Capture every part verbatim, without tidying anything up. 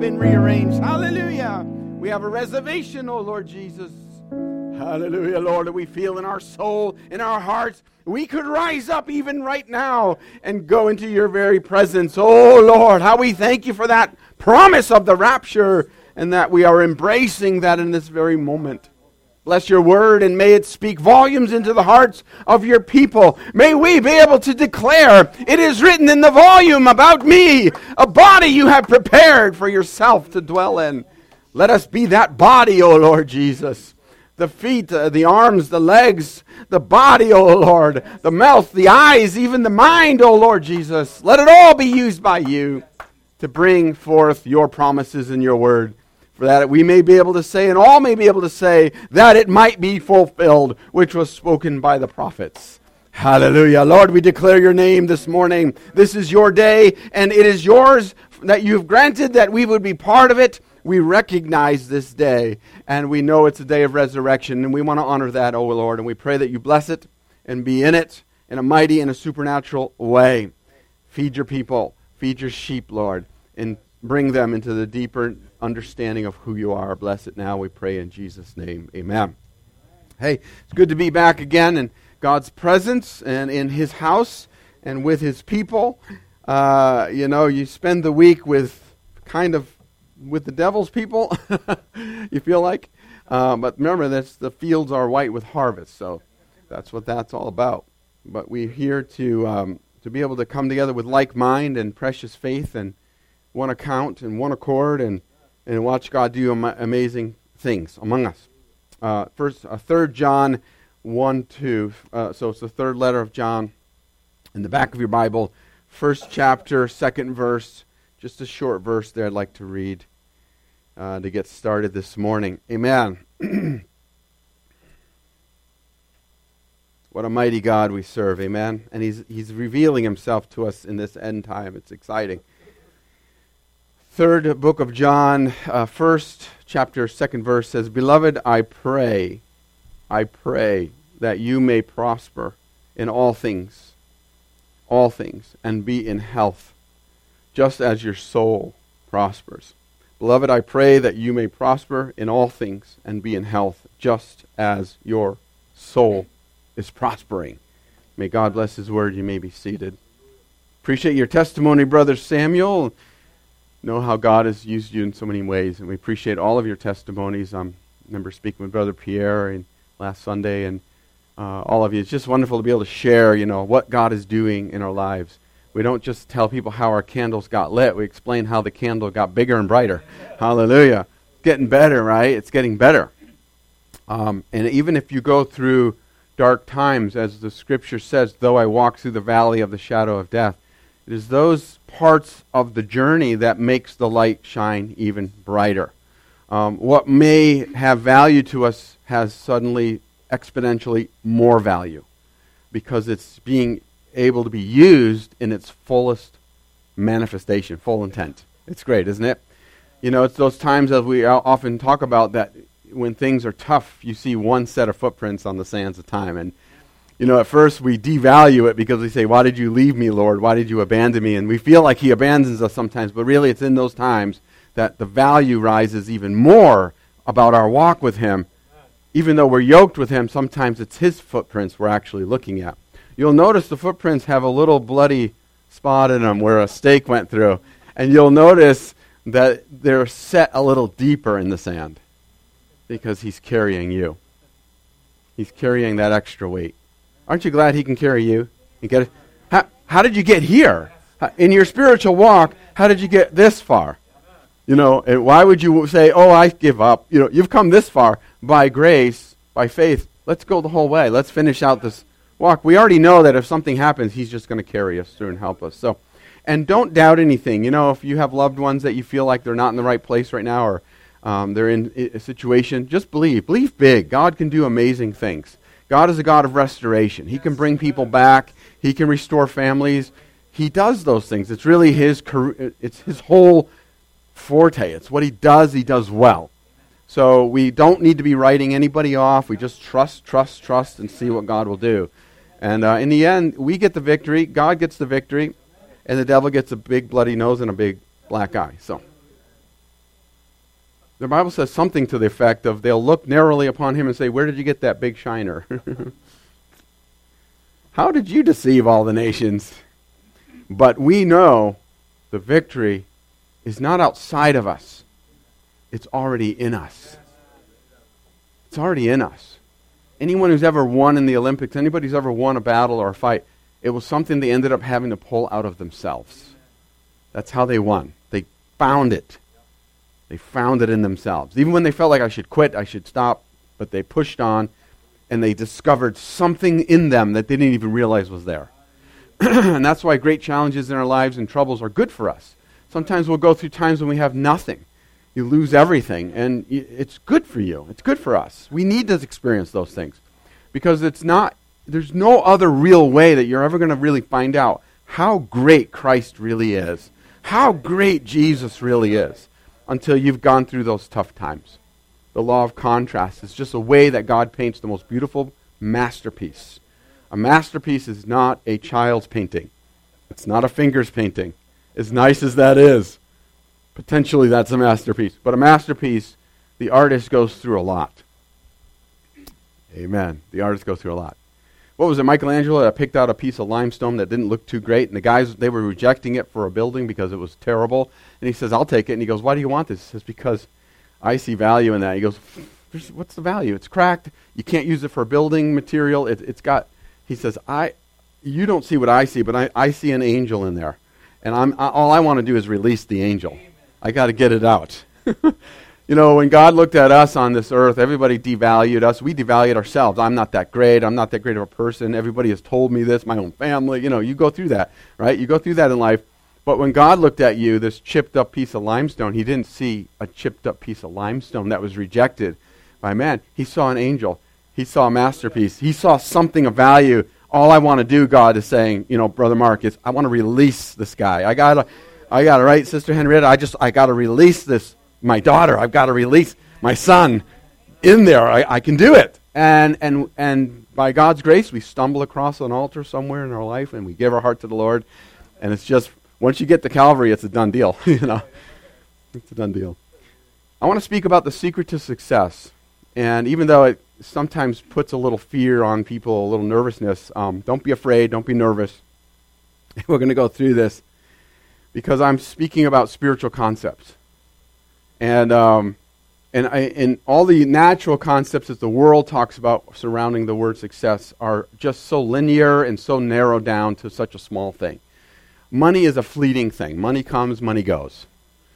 been rearranged. Hallelujah. We have a reservation, oh Lord Jesus. Hallelujah, Lord, that we feel in our soul, in our hearts. We could rise up even right now and go into your very presence. Oh Lord, how we thank you for that promise of the rapture and that we are embracing that in this very moment. Bless your word and may it speak volumes into the hearts of your people. May we be able to declare, it is written in the volume about me, a body you have prepared for yourself to dwell in. Let us be that body, O Lord Jesus. The feet, uh, the arms, the legs, the body, O Lord, the mouth, the eyes, even the mind, O Lord Jesus. Let it all be used by you to bring forth your promises in your word. For that we may be able to say, and all may be able to say, that it might be fulfilled, which was spoken by the prophets. Hallelujah. Lord, we declare your name this morning. This is your day, and it is yours that you have granted that we would be part of it. We recognize this day, and we know it's a day of resurrection, and we want to honor that, O Lord, and we pray that you bless it and be in it in a mighty and a supernatural way. Feed your people, feed your sheep, Lord, and bring them into the deeper understanding of who you are. Bless it now, we pray in Jesus' name. Amen. Hey, it's good to be back again in God's presence and in his house and with his people. Uh, you know, you spend the week with kind of with the devil's people, you feel like. Uh, but remember, that's, the fields are white with harvest, so that's what that's all about. But we're here to um, to be able to come together with like mind and precious faith and one account and one accord and, and watch God do am- amazing things among us. Uh, first, uh, Third John one two. Uh, so it's the third letter of John in the back of your Bible. First chapter, second verse. Just a short verse there I'd like to read uh, to get started this morning. Amen. What a mighty God we serve. Amen. And he's he's revealing himself to us in this end time. It's exciting. Third book of John, uh, first chapter, second verse says, Beloved, I pray, I pray that you may prosper in all things, all things, and be in health, just as your soul prospers. Beloved, I pray that you may prosper in all things and be in health, just as your soul is prospering. May God bless his word. You may be seated. Appreciate your testimony, Brother Samuel. Know how God has used you in so many ways, and we appreciate all of your testimonies. Um, I remember speaking with Brother Pierre and last Sunday, and uh, all of you. It's just wonderful to be able to share, you know, what God is doing in our lives. We don't just tell people how our candles got lit. We explain how the candle got bigger and brighter. Hallelujah. It's getting better, right? It's getting better. Um, and even if you go through dark times, as the scripture says, though I walk through the valley of the shadow of death, it is those parts of the journey that makes the light shine even brighter. Um, what may have value to us has suddenly exponentially more value because it's being able to be used in its fullest manifestation, full intent. It's great, isn't it? You know, it's those times that we often talk about that when things are tough, you see one set of footprints on the sands of time. And, you know, at first we devalue it because we say, why did you leave me, Lord? Why did you abandon me? And we feel like he abandons us sometimes, but really it's in those times that the value rises even more about our walk with him. Even though we're yoked with him, sometimes it's his footprints we're actually looking at. You'll notice the footprints have a little bloody spot in them where a stake went through. And you'll notice that they're set a little deeper in the sand because he's carrying you. He's carrying that extra weight. Aren't you glad he can carry you? You get it? How, how did you get here? In your spiritual walk, how did you get this far? You know, and why would you say, oh, I give up? You know, you've come this far by grace, by faith. Let's go the whole way. Let's finish out this walk. We already know that if something happens, he's just going to carry us through and help us. So, and don't doubt anything. You know, if you have loved ones that you feel like they're not in the right place right now or um, they're in a situation, just believe. Believe big. God can do amazing things. God is a God of restoration. He can bring people back. He can restore families. He does those things. It's really his it's his whole forte. It's what he does. He does well. So we don't need to be writing anybody off. We just trust, trust, trust, and see what God will do. And uh, in the end, we get the victory. God gets the victory, and the devil gets a big bloody nose and a big black eye. So The Bible says something to the effect of they'll look narrowly upon him and say, where did you get that big shiner? How did you deceive all the nations? But we know the victory is not outside of us. It's already in us. It's already in us. Anyone who's ever won in the Olympics, anybody who's ever won a battle or a fight, it was something they ended up having to pull out of themselves. That's how they won. They found it. They found it in themselves. Even when they felt like I should quit, I should stop, but they pushed on, and they discovered something in them that they didn't even realize was there. And that's why great challenges in our lives and troubles are good for us. Sometimes we'll go through times when we have nothing. You lose everything, and it's good for you. It's good for us. We need to experience those things because it's not, there's no other real way that you're ever going to really find out how great Christ really is, how great Jesus really is, until you've gone through those tough times. The law of contrast is just a way that God paints the most beautiful masterpiece. A masterpiece is not a child's painting. It's not a finger's painting. As nice as that is, potentially that's a masterpiece. But a masterpiece, the artist goes through a lot. Amen. The artist goes through a lot. What was it, Michelangelo that picked out a piece of limestone that didn't look too great, and the guys, they were rejecting it for a building because it was terrible. And he says, I'll take it. And he goes, why do you want this? He says, because I see value in that. He goes, what's the value? It's cracked. You can't use it for building material. It, it's got, he says, I, you don't see what I see, but I, I see an angel in there. And I'm I, all I want to do is release the angel. I got to get it out. You know, when God looked at us on this earth, everybody devalued us. We devalued ourselves. I'm not that great. I'm not that great of a person. Everybody has told me this, my own family. You know, you go through that, right? You go through that in life. But when God looked at you, this chipped up piece of limestone, he didn't see a chipped up piece of limestone that was rejected by man. He saw an angel. He saw a masterpiece. He saw something of value. All I want to do, God is saying, you know, Brother Mark, is I want to release this guy. I got to, I got to, right, Sister Henrietta, I just, I got to release this, my daughter. I've got to release my son in there. I, I can do it. And, and, and by God's grace, we stumble across an altar somewhere in our life and we give our heart to the Lord. And it's just, once you get to Calvary, it's a done deal. You know, it's a done deal. I want to speak about the secret to success. And even though it sometimes puts a little fear on people, a little nervousness, um, don't be afraid, don't be nervous. We're going to go through this because I'm speaking about spiritual concepts. And um, and, I, and all the natural concepts that the world talks about surrounding the word success are just so linear and so narrowed down to such a small thing. Money is a fleeting thing. Money comes, money goes.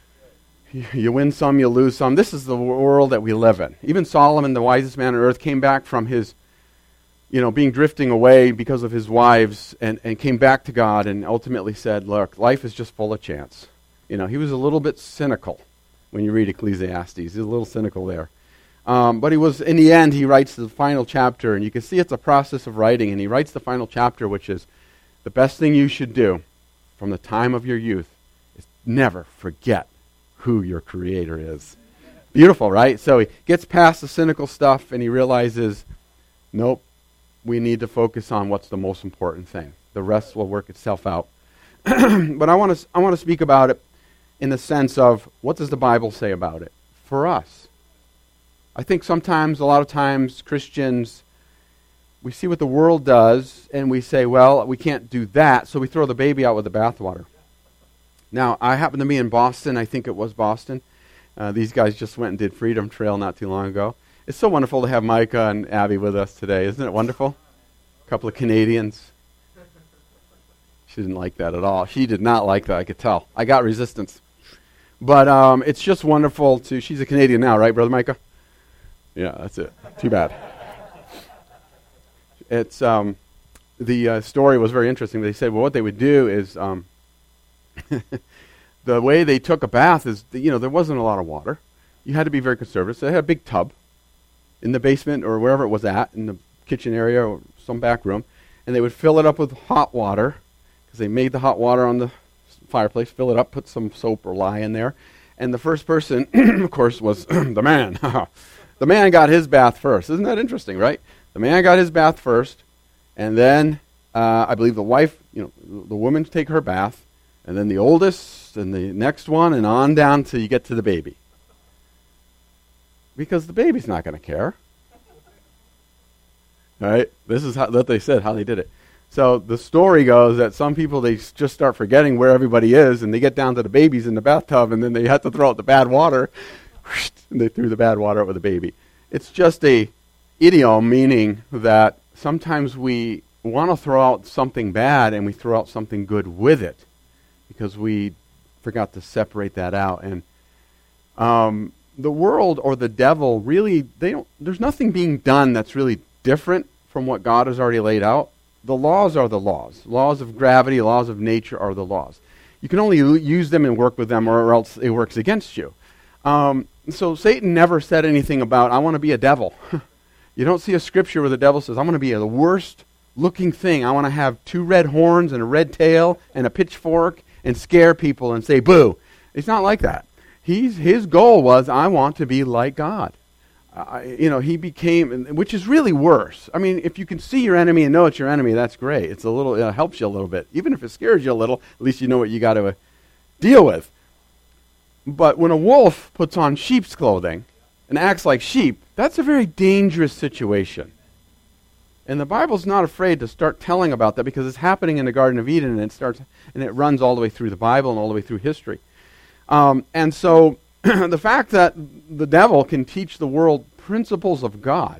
You win some, you lose some. This is the world that we live in. Even Solomon, the wisest man on earth, came back from his, you know, being drifting away because of his wives and, and came back to God and ultimately said, look, life is just full of chance. You know, he was a little bit cynical when you read Ecclesiastes. He's a little cynical there. Um, but he was, in the end, he writes the final chapter, and you can see it's a process of writing, and he writes the final chapter, which is the best thing you should do from the time of your youth is never forget who your Creator is. Beautiful, right? So he gets past the cynical stuff, and he realizes, nope, we need to focus on what's the most important thing. The rest will work itself out. But I want to I want to speak about it in the sense of, what does the Bible say about it for us? I think sometimes, a lot of times, Christians, we see what the world does, and we say, well, we can't do that, so we throw the baby out with the bathwater. Now, I happen to be in Boston. I think it was Boston. Uh, these guys just went and did Freedom Trail not too long ago. It's so wonderful to have Micah and Abby with us today. Isn't it wonderful? A couple of Canadians. She didn't like that at all. She did not like that, I could tell. I got resistance. But um, it's just wonderful to... She's a Canadian now, right, Brother Micah? Yeah, that's it. Too bad. It's um, the uh, story was very interesting. They said, well, what they would do is... Um, the way they took a bath is, you know, there wasn't a lot of water. You had to be very conservative. So they had a big tub in the basement or wherever it was at, in the kitchen area or some back room, and they would fill it up with hot water because they made the hot water on the fireplace, fill it up, put some soap or lye in there, and the first person, of course, was the man. The man got his bath first. Isn't that interesting, right? The man got his bath first, and then uh, I believe the wife, you know, the woman take her bath, and then the oldest, and the next one, and on down till you get to the baby. because the baby's not going to care. All right? This is how, what they said, how they did it. So the story goes that some people, they just start forgetting where everybody is, and they get down to the babies in the bathtub, and then they have to throw out the bad water, and they threw the bad water out with the baby. It's just a idiom, meaning that sometimes we want to throw out something bad, and we throw out something good with it, because we forgot to separate that out. And um, the world or the devil really, they don't. There's nothing being done that's really different from what God has already laid out. The laws are the laws. Laws of gravity, laws of nature are the laws. You can only use them and work with them, or else it works against you. Um, so Satan never said anything about, I want to be a devil. You don't see a scripture where the devil says, I'm going to be a, the worst looking thing. I want to have two red horns and a red tail and a pitchfork and scare people and say, boo. It's not like that. He's, his goal was, I want to be like God. Uh, you know, he became, which is really worse. I mean, if you can see your enemy and know it's your enemy, that's great. It's a little, it helps you a little bit. Even if it scares you a little, at least you know what you got to uh, deal with. But when a wolf puts on sheep's clothing and acts like sheep, that's a very dangerous situation. And the Bible's not afraid to start telling about that, because it's happening in the Garden of Eden, and it starts, and it runs all the way through the Bible and all the way through history. Um, and so the fact that the devil can teach the world principles of God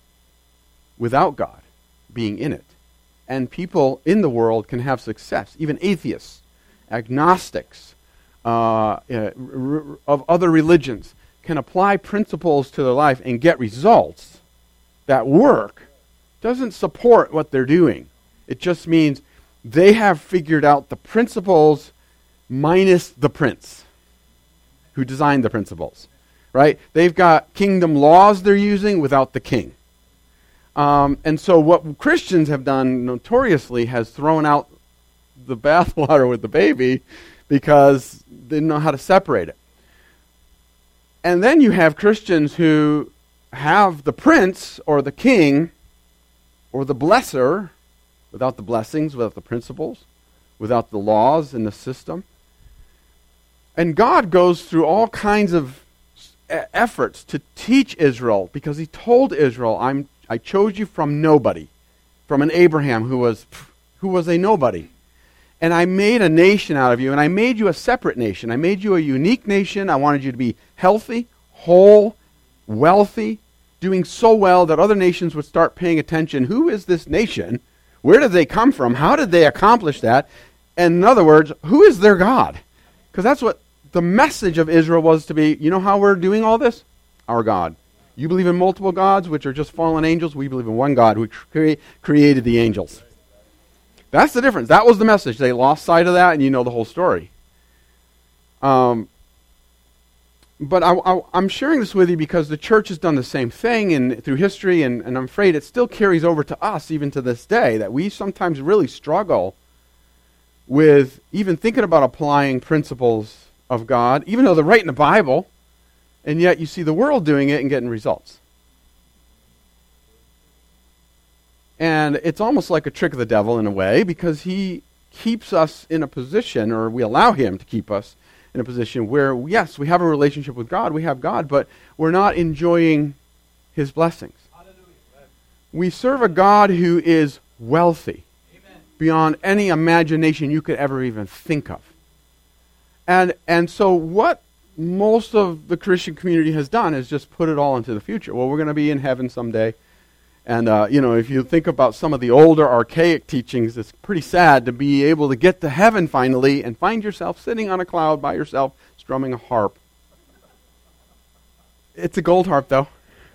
without God being in it, and people in the world can have success, even atheists, agnostics, uh, uh, r- r- of other religions, can apply principles to their life and get results that work, doesn't support what they're doing. It just means they have figured out the principles minus the prince who designed the principles, right? They've got kingdom laws they're using without the king. Um, and so what Christians have done notoriously has thrown out the bathwater with the baby, because they didn't know how to separate it. And then you have Christians who have the prince or the king or the blesser without the blessings, without the principles, without the laws and the system. And God goes through all kinds of efforts to teach Israel, because he told Israel, I'm, I chose you from nobody, from an Abraham who was, who was a nobody. And I made a nation out of you, and I made you a separate nation. I made you a unique nation. I wanted you to be healthy, whole, wealthy, doing so well that other nations would start paying attention. Who is this nation? Where did they come from? How did they accomplish that? And in other words, who is their God? Because that's what the message of Israel was to be. You know how we're doing all this? Our God. You believe in multiple gods, which are just fallen angels. We believe in one God who cre- created the angels. That's the difference. That was the message. They lost sight of that, and you know the whole story. Um, but I, I, I'm sharing this with you because the church has done the same thing in, through history, and, and I'm afraid it still carries over to us even to this day, that we sometimes really struggle with even thinking about applying principles of God, even though they're right in the Bible, and yet you see the world doing it and getting results. And it's almost like a trick of the devil in a way, because he keeps us in a position, or we allow him to keep us in a position where, yes, we have a relationship with God, we have God, but we're not enjoying his blessings. We serve a God who is wealthy, Amen, beyond any imagination you could ever even think of. And and so what most of the Christian community has done is just put it all into the future. Well, we're going to be in heaven someday. And, uh, you know, if you think about some of the older archaic teachings, it's pretty sad to be able to get to heaven finally and find yourself sitting on a cloud by yourself strumming a harp. It's a gold harp, though.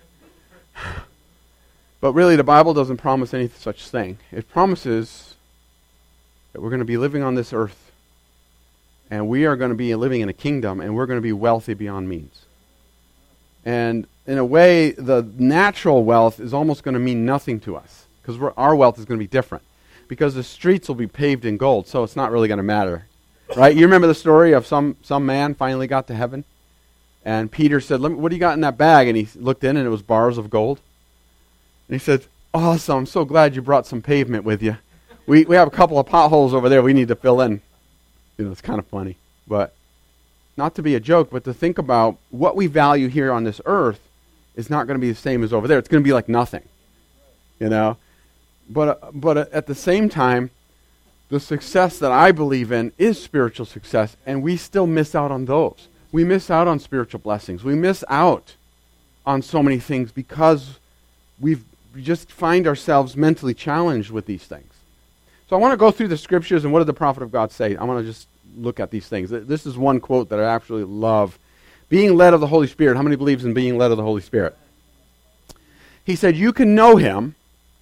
But really, the Bible doesn't promise any such thing. It promises that we're going to be living on this earth, and we are going to be living in a kingdom, and we're going to be wealthy beyond means. And in a way, the natural wealth is almost going to mean nothing to us, because our wealth is going to be different, because the streets will be paved in gold, so it's not really going to matter. Right? You remember the story of some, some man finally got to heaven, and Peter said, Let me, what do you got in that bag? And he looked in, and it was bars of gold. And he said, awesome, I'm so glad you brought some pavement with you. We, we have a couple of potholes over there we need to fill in. You know, it's kind of funny, but not to be a joke, but to think about what we value here on this earth is not going to be the same as over there. It's going to be like nothing, you know. But uh, but uh, at the same time, the success that I believe in is spiritual success, and we still miss out on those. We miss out on spiritual blessings. We miss out on so many things because we've, we just find ourselves mentally challenged with these things. So I want to go through the scriptures and what did the prophet of God say? I want to just look at these things. This is one quote that I absolutely love. Being led of the Holy Spirit. How many believes in being led of the Holy Spirit? He said, you can know him,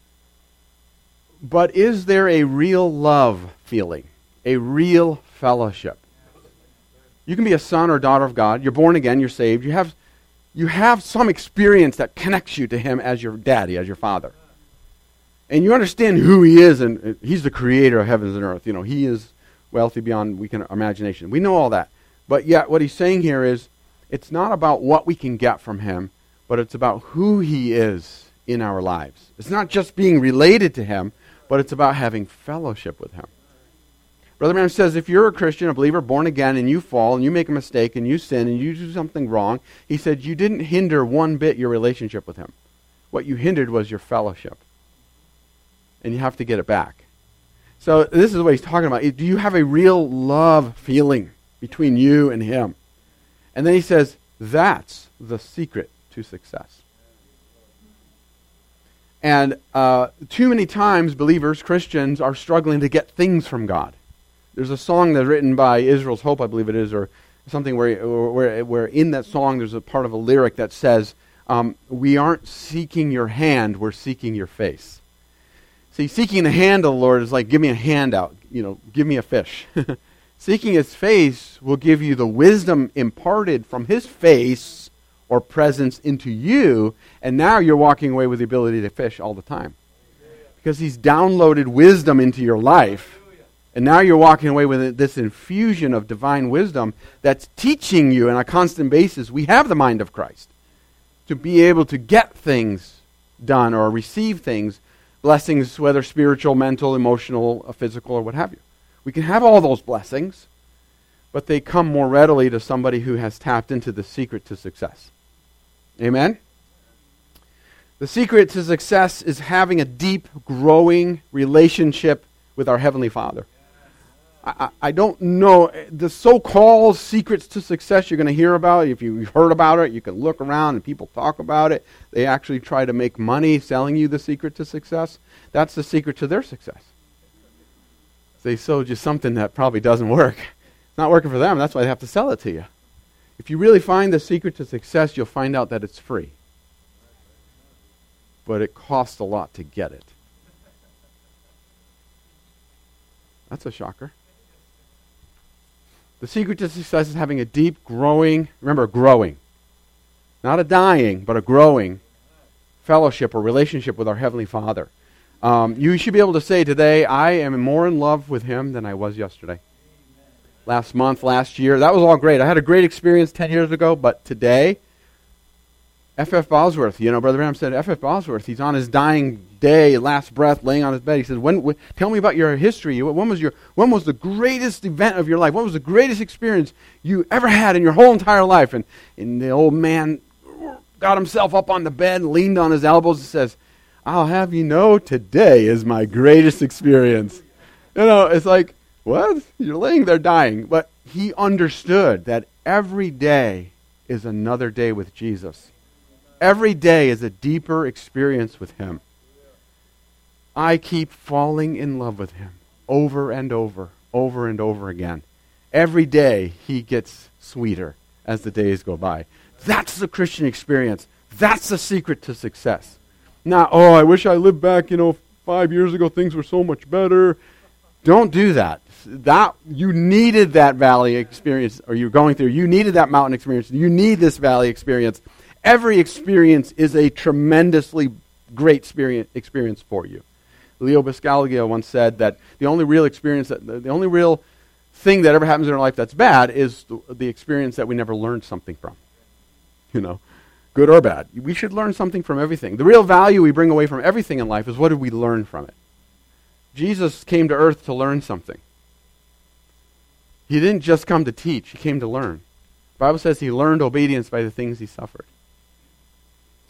but is there a real love feeling? A real fellowship? You can be a son or daughter of God. You're born again. You're saved. You have, you have some experience that connects you to him as your daddy, as your father. And you understand who he is, and he's the creator of heavens and earth. You know, he is wealthy beyond we can imagination. We know all that. But yet what he's saying here is, it's not about what we can get from him, but it's about who he is in our lives. It's not just being related to him, but it's about having fellowship with him. Brother Branham says, if you're a Christian, a believer, born again, and you fall, and you make a mistake, and you sin, and you do something wrong, he said, you didn't hinder one bit your relationship with him. What you hindered was your fellowship. And you have to get it back. So this is what he's talking about. Do you have a real love feeling between you and him? And then he says, that's the secret to success. And uh, too many times, believers, Christians, are struggling to get things from God. There's a song that's written by Israel's Hope, I believe it is, or something where, where, where in that song there's a part of a lyric that says, um, we aren't seeking your hand, we're seeking your face. See, seeking the hand of the Lord is like, give me a handout, you know, give me a fish. Seeking his face will give you the wisdom imparted from his face or presence into you, and now you're walking away with the ability to fish all the time. Because he's downloaded wisdom into your life, and now you're walking away with this infusion of divine wisdom that's teaching you on a constant basis. We have the mind of Christ to be able to get things done or receive things, blessings, whether spiritual, mental, emotional, physical, or what have you. We can have all those blessings, but they come more readily to somebody who has tapped into the secret to success. Amen? The secret to success is having a deep, growing relationship with our Heavenly Father. I, I, I don't know, the so-called secrets to success you're going to hear about, if you've heard about it, you can look around and people talk about it. They actually try to make money selling you the secret to success. That's the secret to their success. They sold you something that probably doesn't work. It's not working for them. That's why they have to sell it to you. If you really find the secret to success, you'll find out that it's free. But it costs a lot to get it. That's a shocker. The secret to success is having a deep, growing, remember, growing. Not a dying, but a growing fellowship or relationship with our Heavenly Father. Um, you should be able to say today, I am more in love with him than I was yesterday. Amen. Last month, last year, that was all great. I had a great experience ten years ago, but today, F F Bosworth, you know, Brother Branham said, F F Bosworth, he's on his dying day, last breath, laying on his bed. He said, when, when, tell me about your history. When was your, when was the greatest event of your life? What was the greatest experience you ever had in your whole entire life? And, and the old man got himself up on the bed, leaned on his elbows, and says, I'll have you know, today is my greatest experience. You know, it's like, what? You're laying there dying. But he understood that every day is another day with Jesus. Every day is a deeper experience with him. I keep falling in love with him over and over, over and over again. Every day he gets sweeter as the days go by. That's the Christian experience. That's the secret to success. Not, oh, I wish I lived back, you know, five years ago, things were so much better. Don't do that. That you needed that valley experience, or you're going through, you needed that mountain experience. You need this valley experience. Every experience is a tremendously great experience, experience for you. Leo Buscaglia once said that the only real experience, that the only real thing that ever happens in our life that's bad is the, the experience that we never learned something from. You know, good or bad. We should learn something from everything. The real value we bring away from everything in life is what did we learn from it? Jesus came to earth to learn something. He didn't just come to teach, he came to learn. The Bible says he learned obedience by the things he suffered.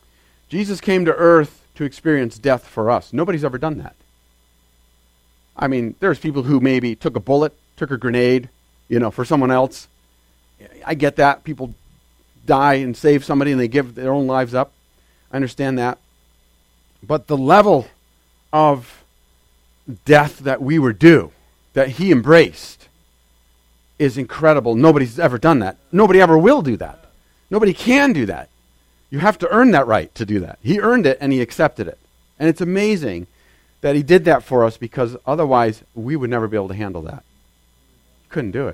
Jesus came to earth to experience death for us. Nobody's ever done that. I mean, there's people who maybe took a bullet, took a grenade, you know, for someone else. I get that. People die and save somebody and they give their own lives up. I understand that. But the level of death that we were due, that he embraced, is incredible. Nobody's ever done that. Nobody ever will do that. Nobody can do that. You have to earn that right to do that. He earned it and he accepted it. And it's amazing that he did that for us, because otherwise we would never be able to handle that. Couldn't do it.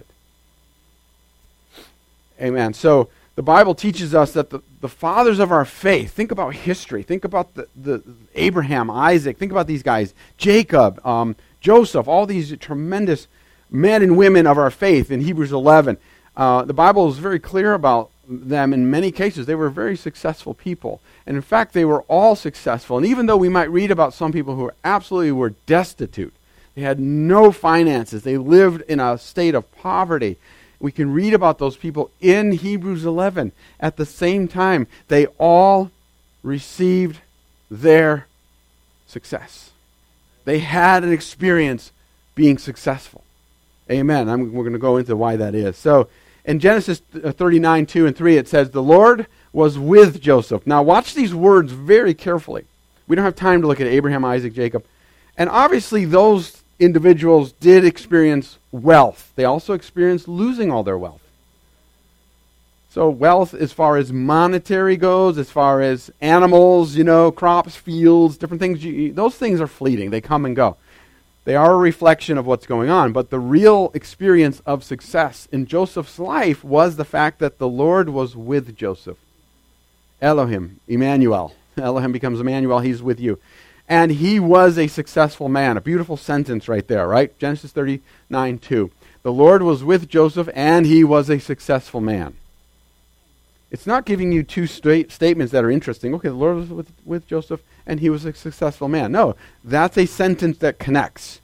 Amen. So the Bible teaches us that the, the fathers of our faith, think about history, think about the, the Abraham, Isaac, think about these guys, Jacob, um, Joseph, all these tremendous men and women of our faith in Hebrews eleven. Uh, the Bible is very clear about them in many cases. They were very successful people. And in fact, they were all successful. And even though we might read about some people who absolutely were destitute, they had no finances, they lived in a state of poverty, we can read about those people in Hebrews eleven. At the same time, they all received their success. They had an experience being successful. Amen. I'm, we're going to go into why that is. So, in Genesis thirty-nine, two and three, it says, the Lord was with Joseph. Now, watch these words very carefully. We don't have time to look at Abraham, Isaac, Jacob. And obviously, those individuals did experience wealth. They also experienced losing all their wealth. So wealth as far as monetary goes, as far as animals, you know, crops, fields, different things, you, those things are fleeting. They come and go. They are a reflection of what's going on. But the real experience of success in Joseph's life was the fact that the Lord was with Joseph. Elohim, Emmanuel. Elohim becomes Emmanuel. He's with you. And he was a successful man. A beautiful sentence right there, right? Genesis thirty-nine, two. The Lord was with Joseph, and he was a successful man. It's not giving you two straight statements that are interesting. Okay, the Lord was with, with Joseph, and he was a successful man. No, that's a sentence that connects.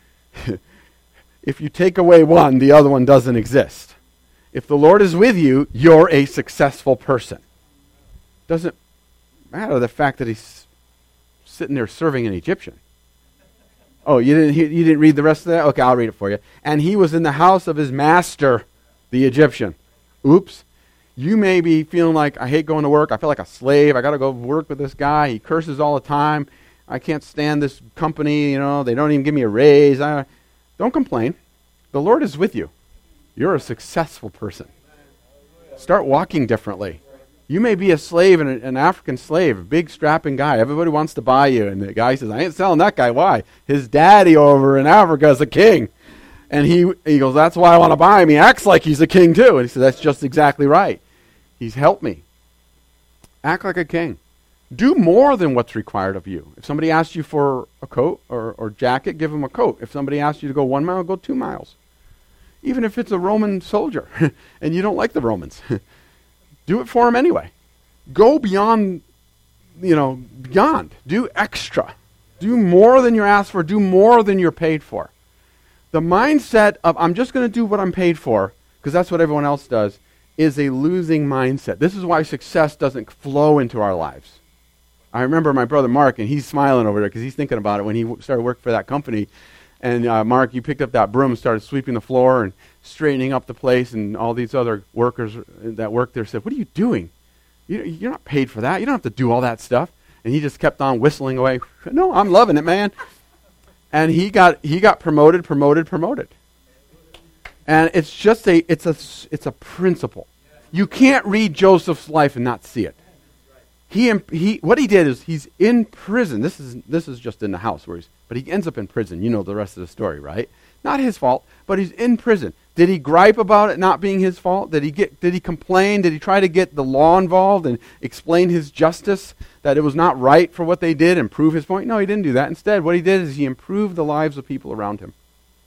If you take away one, the other one doesn't exist. If the Lord is with you, you're a successful person. Doesn't matter the fact that he's sitting there serving an Egyptian. Oh, you didn't you didn't read the rest of that? Okay, I'll read it for you. And he was in the house of his master, the Egyptian. Oops. You may be feeling like, I hate going to work. I feel like a slave. I got to go work with this guy. He curses all the time. I can't stand this company. You know, they don't even give me a raise. I, don't complain. The Lord is with you. You're a successful person. Start walking differently. You may be a slave, and an African slave, a big strapping guy. Everybody wants to buy you. And the guy says, I ain't selling that guy. Why? His daddy over in Africa is a king. And he, he goes, that's why I want to buy him. He acts like he's a king too. And he says, that's just exactly right. He's helped me. Act like a king. Do more than what's required of you. If somebody asks you for a coat or, or jacket, give them a coat. If somebody asks you to go one mile, go two miles. Even if it's a Roman soldier and you don't like the Romans. Do it for him anyway. Go beyond, you know, beyond. Do extra. Do more than you're asked for. Do more than you're paid for. The mindset of, I'm just going to do what I'm paid for, because that's what everyone else does, is a losing mindset. This is why success doesn't flow into our lives. I remember my brother Mark, and he's smiling over there because he's thinking about it when he w- started working for that company. And uh, Mark, you picked up that broom and started sweeping the floor and straightening up the place, and all these other workers that worked there said, what are you doing? You, you're not paid for that. You don't have to do all that stuff. And he just kept on whistling away. No, I'm loving it, man. And he got he got promoted, promoted, promoted. And it's just a it's a it's a principle. You can't read Joseph's life and not see it. He he what he did is he's in prison. This is this is just in the house where he's but he ends up in prison. You know the rest of the story, right? Not his fault, but he's in prison. Did he gripe about it not being his fault? Did he get did he complain? Did he try to get the law involved and explain his justice, that it was not right for what they did and prove his point? No, he didn't do that. Instead, what he did is he improved the lives of people around him.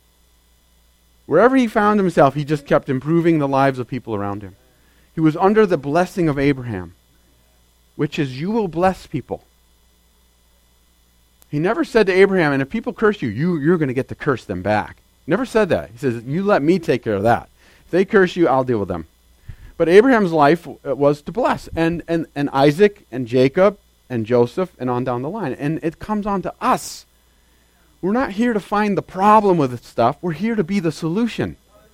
Wherever he found himself, he just kept improving the lives of people around him. He was under the blessing of Abraham, which is, you will bless people. He never said to Abraham, and if people curse you, you you're going to get to curse them back. Never said that. He says, you let me take care of that. If they curse you, I'll deal with them. But Abraham's life was to bless. And, and, and Isaac and Jacob and Joseph and on down the line. And it comes on to us. We're not here to find the problem with stuff. We're here to be the solution.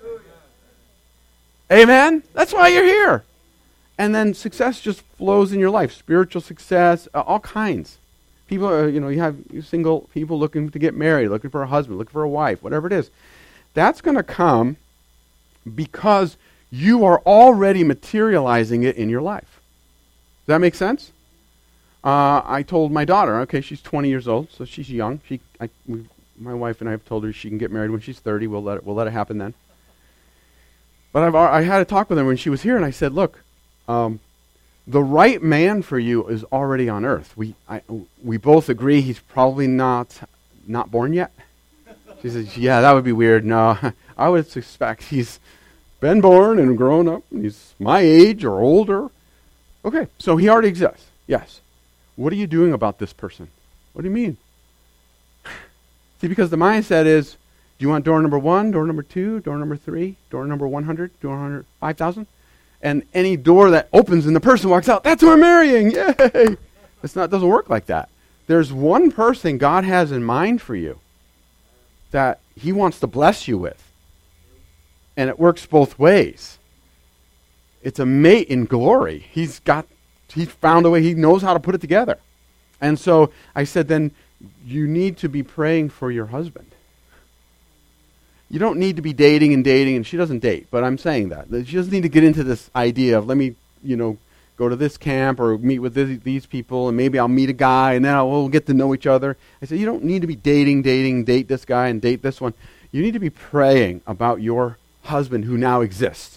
Amen? That's why you're here. And then success just flows in your life. Spiritual success, uh, all kinds. People, are, you know, you have single people looking to get married, looking for a husband, looking for a wife, whatever it is. That's going to come because you are already materializing it in your life. Does that make sense? Uh, I told my daughter, okay, she's twenty years old, so she's young. She, I, we, my wife and I have told her she can get married when she's thirty. We'll let it, we'll let it happen then. But I've, I had a talk with her when she was here, and I said, look, um, the right man for you is already on earth. We I, we both agree he's probably not not born yet. She says, yeah, that would be weird. No, I would suspect he's been born and grown up, and he's my age or older. Okay, so he already exists. Yes. What are you doing about this person? What do you mean? See, because the mindset is, do you want door number one, door number two, door number three, door number one hundred, door one hundred, five thousand? And any door that opens and the person walks out, that's who I'm marrying, yay! It's not, doesn't work like that. There's one person God has in mind for you that he wants to bless you with. And it works both ways. It's a mate in glory. He's got, he's found a way, he knows how to put it together. And so I said, then you need to be praying for your husband. You don't need to be dating and dating, and she doesn't date, but I'm saying that. She doesn't need to get into this idea of, let me, you know, go to this camp or meet with this, these people, and maybe I'll meet a guy, and then I'll, we'll get to know each other. I said, you don't need to be dating, dating, date this guy and date this one. You need to be praying about your husband who now exists.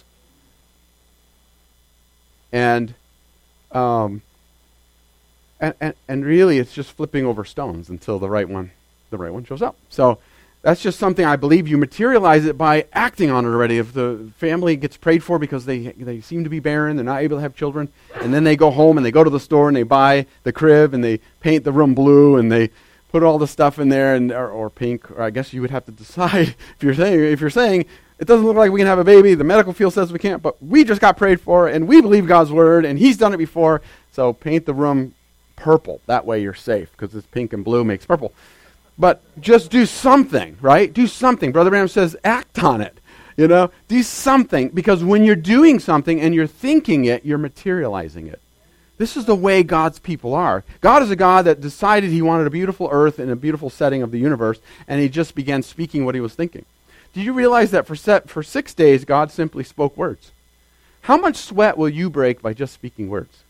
And, um, and, and, and really it's just flipping over stones until the right one, the right one shows up. So that's just something I believe you materialize it by acting on it already. If the family gets prayed for because they they seem to be barren, they're not able to have children, and then they go home and they go to the store and they buy the crib and they paint the room blue and they put all the stuff in there and or, or pink, or I guess you would have to decide if you're saying if you're saying it doesn't look like we can have a baby, the medical field says we can't, but we just got prayed for and we believe God's word and he's done it before, so paint the room purple. That way you're safe because this pink and blue makes purple. But just do something, right? Do something. Brother Branham says, act on it. You know, do something. Because when you're doing something and you're thinking it, you're materializing it. This is the way God's people are. God is a God that decided he wanted a beautiful earth and a beautiful setting of the universe, and he just began speaking what he was thinking. Did you realize that for set, for six days, God simply spoke words? How much sweat will you break by just speaking words?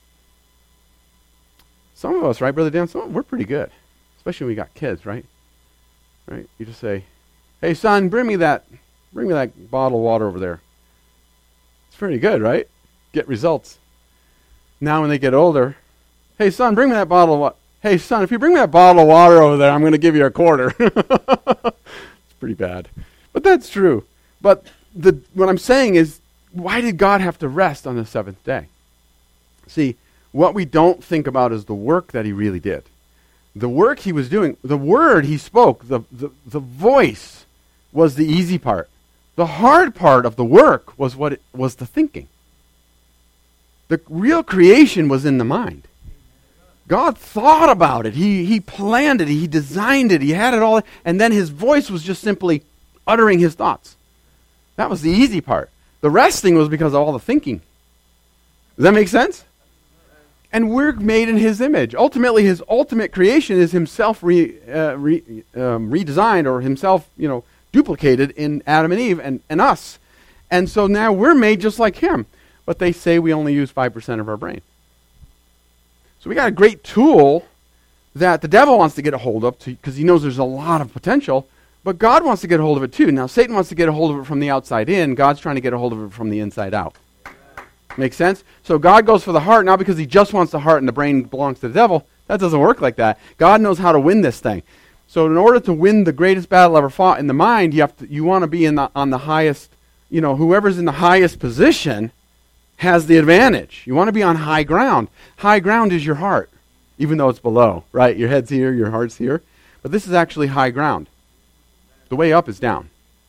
Some of us, right, Brother Dan, some, we're pretty good. Especially when we got kids, right? Right? You just say, hey, son, bring me that bring me that bottle of water over there. It's pretty good, right? Get results. Now when they get older, hey, son, bring me that bottle of water. Hey, son, if you bring me that bottle of water over there, I'm going to give you a quarter. It's pretty bad. But that's true. But the what I'm saying is, why did God have to rest on the seventh day? See, what we don't think about is the work that he really did. The work he was doing, the word he spoke, the, the, the voice was the easy part. The hard part of the work was what it, was the thinking. The real creation was in the mind. God thought about it. He, he planned it. He designed it. He had it all. And then his voice was just simply uttering his thoughts. That was the easy part. The resting was because of all the thinking. Does that make sense? And we're made in his image. Ultimately, his ultimate creation is himself re, uh, re, um, redesigned or himself, you know, duplicated in Adam and Eve and, and us. And so now we're made just like him. But they say we only use five percent of our brain. So we got a great tool that the devil wants to get a hold of because he knows there's a lot of potential. But God wants to get a hold of it too. Now, Satan wants to get a hold of it from the outside in. God's trying to get a hold of it from the inside out. Make sense? So God goes for the heart, not because he just wants the heart and the brain belongs to the devil. That doesn't work like that. God knows how to win this thing. So in order to win the greatest battle ever fought in the mind, you have to, you want to be in the, on the highest, you know, whoever's in the highest position has the advantage. You want to be on high ground. High ground is your heart, even though it's below, right? Your head's here, your heart's here. But this is actually high ground. The way up is down.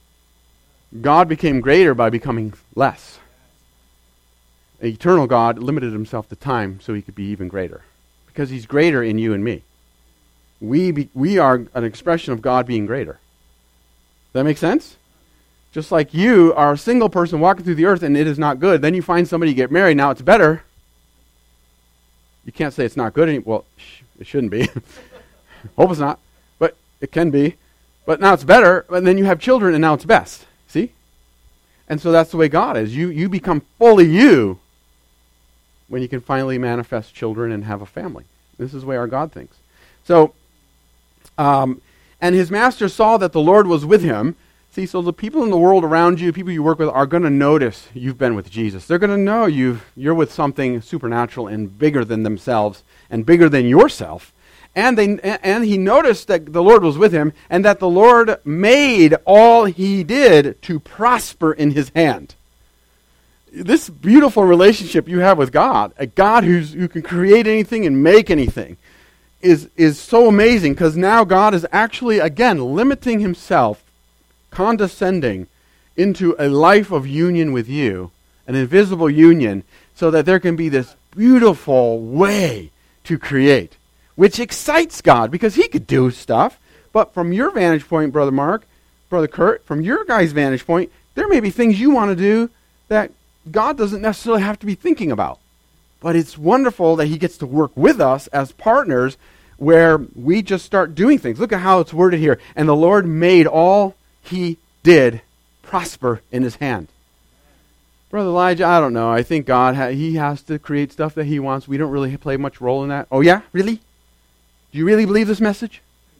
God became greater by becoming less. Eternal God limited himself to time so he could be even greater. because he's greater in you and me. We be, we are an expression of God being greater. Does that make sense? Just like you are a single person walking through the earth and it is not good. Then you find somebody, you get married, now it's better. You can't say it's not good anymore. Well, sh- it shouldn't be. Hope it's not. But it can be. But now it's better. And then you have children and now it's best. See? And so that's the way God is. You, you become fully you when you can finally manifest children and have a family. This is the way our God thinks. So, um, and his master saw that the Lord was with him. See, so the people in the world around you, people you work with, are going to notice you've been with Jesus. They're going to know you've, you're with something supernatural and bigger than themselves and bigger than yourself. And they and he noticed that the Lord was with him and that the Lord made all he did to prosper in his hand. This beautiful relationship you have with God, a God who's, who can create anything and make anything, is, is so amazing because now God is actually, again, limiting himself, condescending into a life of union with you, an invisible union, so that there can be this beautiful way to create, which excites God because he could do stuff. But from your vantage point, Brother Mark, Brother Kurt, from your guys' vantage point, there may be things you want to do that God doesn't necessarily have to be thinking about. But it's wonderful that he gets to work with us as partners where we just start doing things. Look at how it's worded here. And the Lord made all he did prosper in his hand. Brother Elijah, I don't know. I think God, ha- he has to create stuff that he wants. We don't really play much role in that. Oh yeah? Really? Do you really believe this message?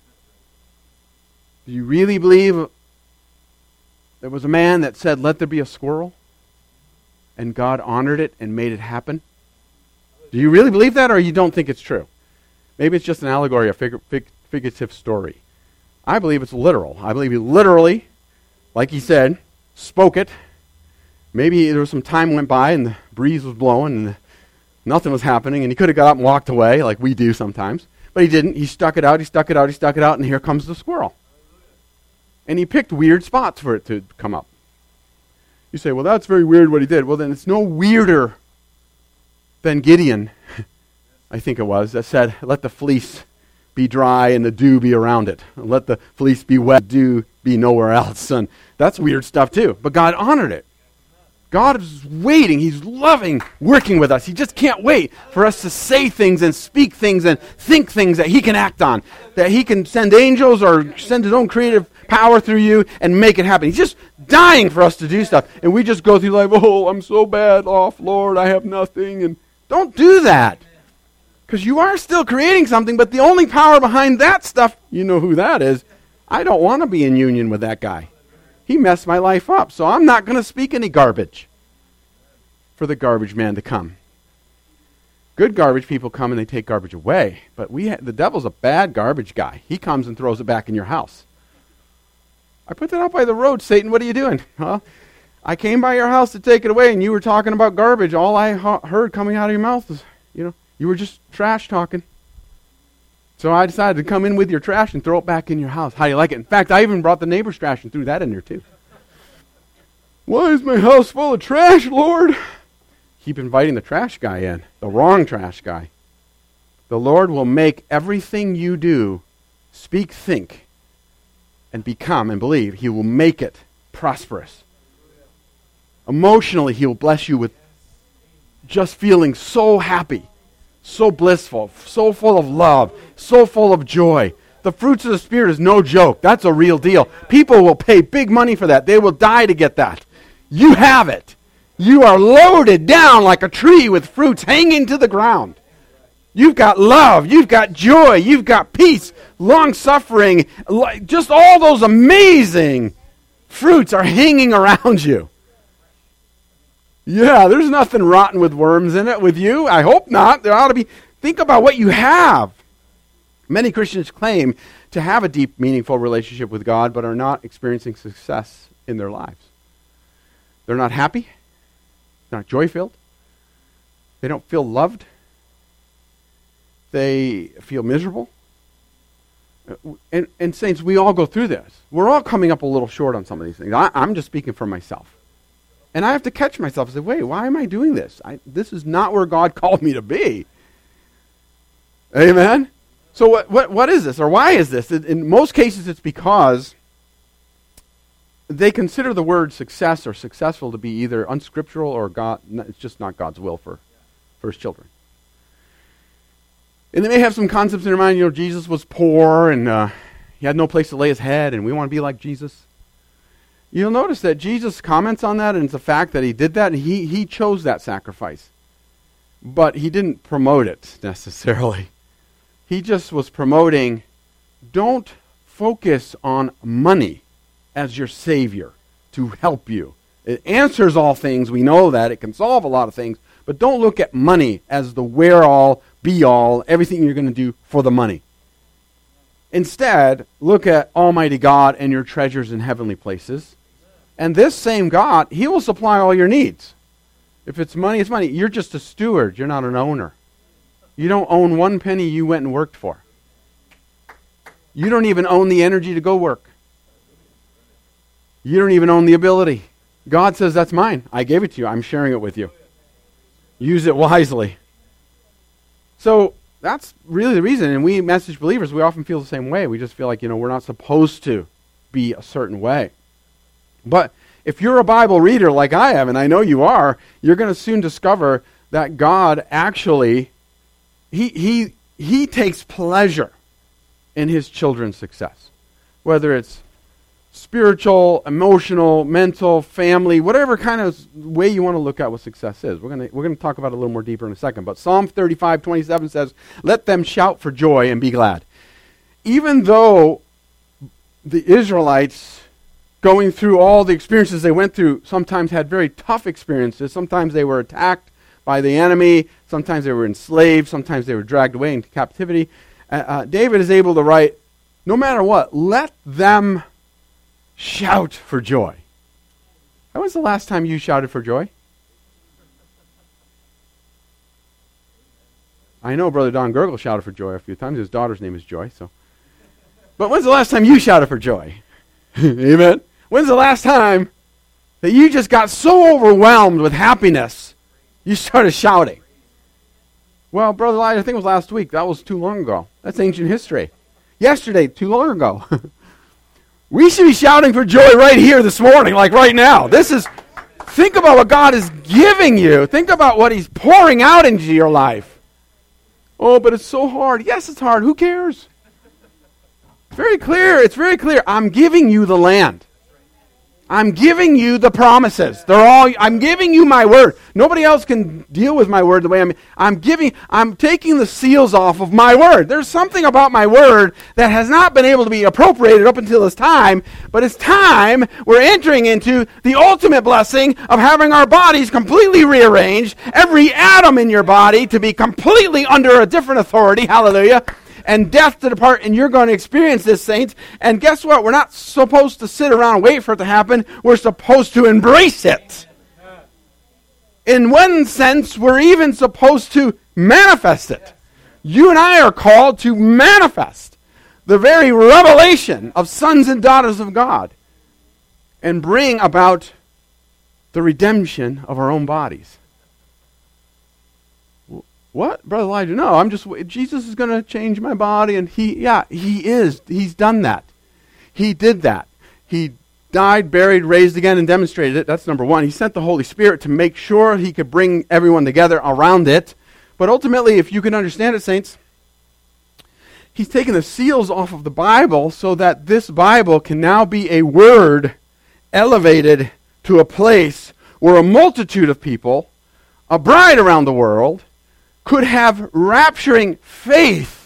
Do you really believe there was a man that said, let there be a squirrel? And God honored it and made it happen? Do you really believe that, or you don't think it's true? Maybe it's just an allegory, a fig- fig- figurative story. I believe it's literal. I believe he literally, like he said, spoke it. Maybe there was some time went by and the breeze was blowing and the, nothing was happening and he could have got up and walked away like we do sometimes. But he didn't. He stuck it out, he stuck it out, he stuck it out, and here comes the squirrel. And he picked weird spots for it to come up. You say, well, that's very weird what he did. Well, then it's no weirder than Gideon, I think it was, that said, let the fleece be dry and the dew be around it. Let the fleece be wet, dew be nowhere else. And that's weird stuff too. But God honored it. God is waiting. He's loving working with us. He just can't wait for us to say things and speak things and think things that he can act on. That he can send angels or send his own creative power through you and make it happen. He's just dying for us to do stuff. And we just go through life, oh, I'm so bad off, Lord, I have nothing. And don't do that. Because you are still creating something, but the only power behind that stuff, you know who that is. I don't want to be in union with that guy. He messed my life up, so I'm not going to speak any garbage for the garbage man to come. Good garbage people come and they take garbage away, but we ha- the devil's a bad garbage guy. He comes and throws it back in your house. I put that out by the road, Satan, what are you doing? Huh? I came by your house to take it away, and you were talking about garbage. All I ha- heard coming out of your mouth was, you know, you were just trash talking. So I decided to come in with your trash and throw it back in your house. How do you like it? In fact, I even brought the neighbor's trash and threw that in there too. Why is my house full of trash, Lord? Keep inviting the trash guy in, the wrong trash guy. The Lord will make everything you do, speak, think, and become and believe. He will make it prosperous. Emotionally, he will bless you with just feeling so happy, so blissful, so full of love, so full of joy. The fruits of the Spirit is no joke. That's a real deal. People will pay big money for that. They will die to get that. You have it. You are loaded down like a tree with fruits hanging to the ground. You've got love. You've got joy. You've got peace, long-suffering. Just all those amazing fruits are hanging around you. Yeah, there's nothing rotten with worms in it with you. I hope not. There ought to be. Think about what you have. Many Christians claim to have a deep, meaningful relationship with God, but are not experiencing success in their lives. They're not happy. They're not joy-filled. They don't feel loved. They feel miserable. And, and saints, we all go through this. We're all coming up a little short on some of these things. I, I'm just speaking for myself. And I have to catch myself and say, wait, why am I doing this? I, this is not where God called me to be. Amen? So what, what, what is this, or why is this? In, in most cases, it's because they consider the word success or successful to be either unscriptural or God. It's just not God's will for, for his children. And they may have some concepts in their mind, you know, Jesus was poor and uh, he had no place to lay his head and we want to be like Jesus. You'll notice that Jesus comments on that, and it's the fact that he did that, and he, he chose that sacrifice. But he didn't promote it necessarily. He just was promoting, don't focus on money as your savior to help you. It answers all things. We know that. It can solve a lot of things. But don't look at money as the where-all, be-all, everything you're going to do for the money. Instead, look at Almighty God and your treasures in heavenly places. And this same God, he will supply all your needs. If it's money, it's money. You're just a steward. You're not an owner. You don't own one penny you went and worked for. You don't even own the energy to go work. You don't even own the ability. God says, that's mine. I gave it to you. I'm sharing it with you. Use it wisely. So that's really the reason. And we message believers, we often feel the same way. We just feel like, you know, we're not supposed to be a certain way. But if you're a Bible reader like I am, and I know you are, you're going to soon discover that God actually, he, he, he takes pleasure in his children's success. Whether it's spiritual, emotional, mental, family, whatever kind of way you want to look at what success is. We're going to we're going to talk about it a little more deeper in a second. But Psalm thirty-five twenty-seven says, let them shout for joy and be glad. Even though the Israelites, going through all the experiences they went through, sometimes had very tough experiences. Sometimes they were attacked by the enemy. Sometimes they were enslaved. Sometimes they were dragged away into captivity. Uh, uh, David is able to write, no matter what, let them shout for joy. When was the last time you shouted for joy? I know Brother Don Gergel shouted for joy a few times. His daughter's name is Joy. So, but when's the last time you shouted for joy? Amen. When's the last time that you just got so overwhelmed with happiness, you started shouting? Well, Brother Elijah, I think it was last week. That was too long ago. That's ancient history. Yesterday, too long ago. We should be shouting for joy right here this morning, like right now. This is, think about what God is giving you. Think about what he's pouring out into your life. Oh, but it's so hard. Yes, it's hard. Who cares? It's very clear. It's very clear. I'm giving you the land. I'm giving you the promises. They're all, I'm giving you my word. Nobody else can deal with my word the way I'm, I'm giving, I'm taking the seals off of my word. There's something about my word that has not been able to be appropriated up until this time, but it's time we're entering into the ultimate blessing of having our bodies completely rearranged, every atom in your body to be completely under a different authority. Hallelujah. And death to depart, and you're going to experience this, saints. And guess what? We're not supposed to sit around and wait for it to happen. We're supposed to embrace it. In one sense, we're even supposed to manifest it. You and I are called to manifest the very revelation of sons and daughters of God and bring about the redemption of our own bodies. What? Brother Elijah, no, I'm just, Jesus is going to change my body, and he, yeah, he is. He's done that. He did that. He died, buried, raised again, and demonstrated it. That's number one. He sent the Holy Spirit to make sure he could bring everyone together around it. But ultimately, if you can understand it, saints, he's taken the seals off of the Bible so that this Bible can now be a word elevated to a place where a multitude of people, a bride around the world, could have rapturing faith.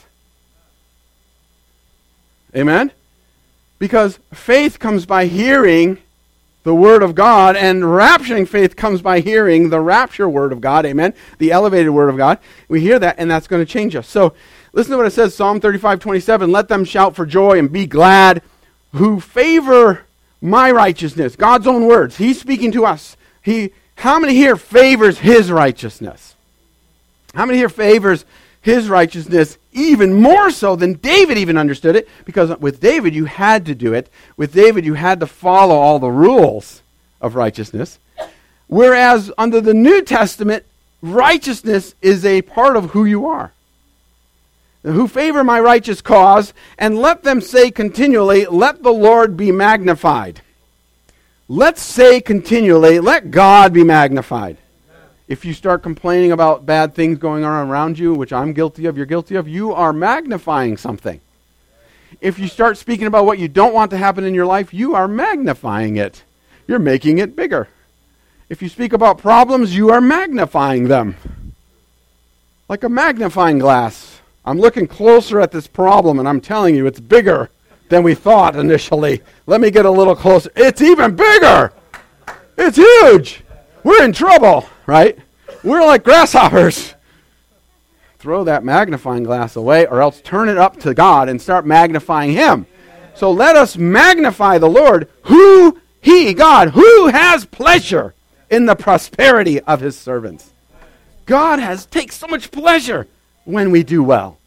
Amen? Because faith comes by hearing the Word of God, and rapturing faith comes by hearing the rapture Word of God. Amen? The elevated Word of God. We hear that, and that's going to change us. So, listen to what it says, Psalm thirty-five twenty-seven, let them shout for joy and be glad who favor my righteousness. God's own words. He's speaking to us. He, how many here favors his righteousness? How many here favors his righteousness even more so than David even understood it? Because with David, you had to do it. With David, you had to follow all the rules of righteousness. Whereas under the New Testament, righteousness is a part of who you are. who favor my righteous cause, and let them say continually, let the Lord be magnified. Let's say continually, let God be magnified. If you start complaining about bad things going on around you, which I'm guilty of, you're guilty of, you are magnifying something. If you start speaking about what you don't want to happen in your life, you are magnifying it. You're making it bigger. If you speak about problems, you are magnifying them. Like a magnifying glass. I'm looking closer at this problem, and I'm telling you, it's bigger than we thought initially. Let me get a little closer. It's even bigger. It's huge. We're in trouble, right? We're like grasshoppers. Throw that magnifying glass away, or else turn it up to God and start magnifying Him. So let us magnify the Lord, who He, God, who has pleasure in the prosperity of His servants. God has takes so much pleasure when we do well.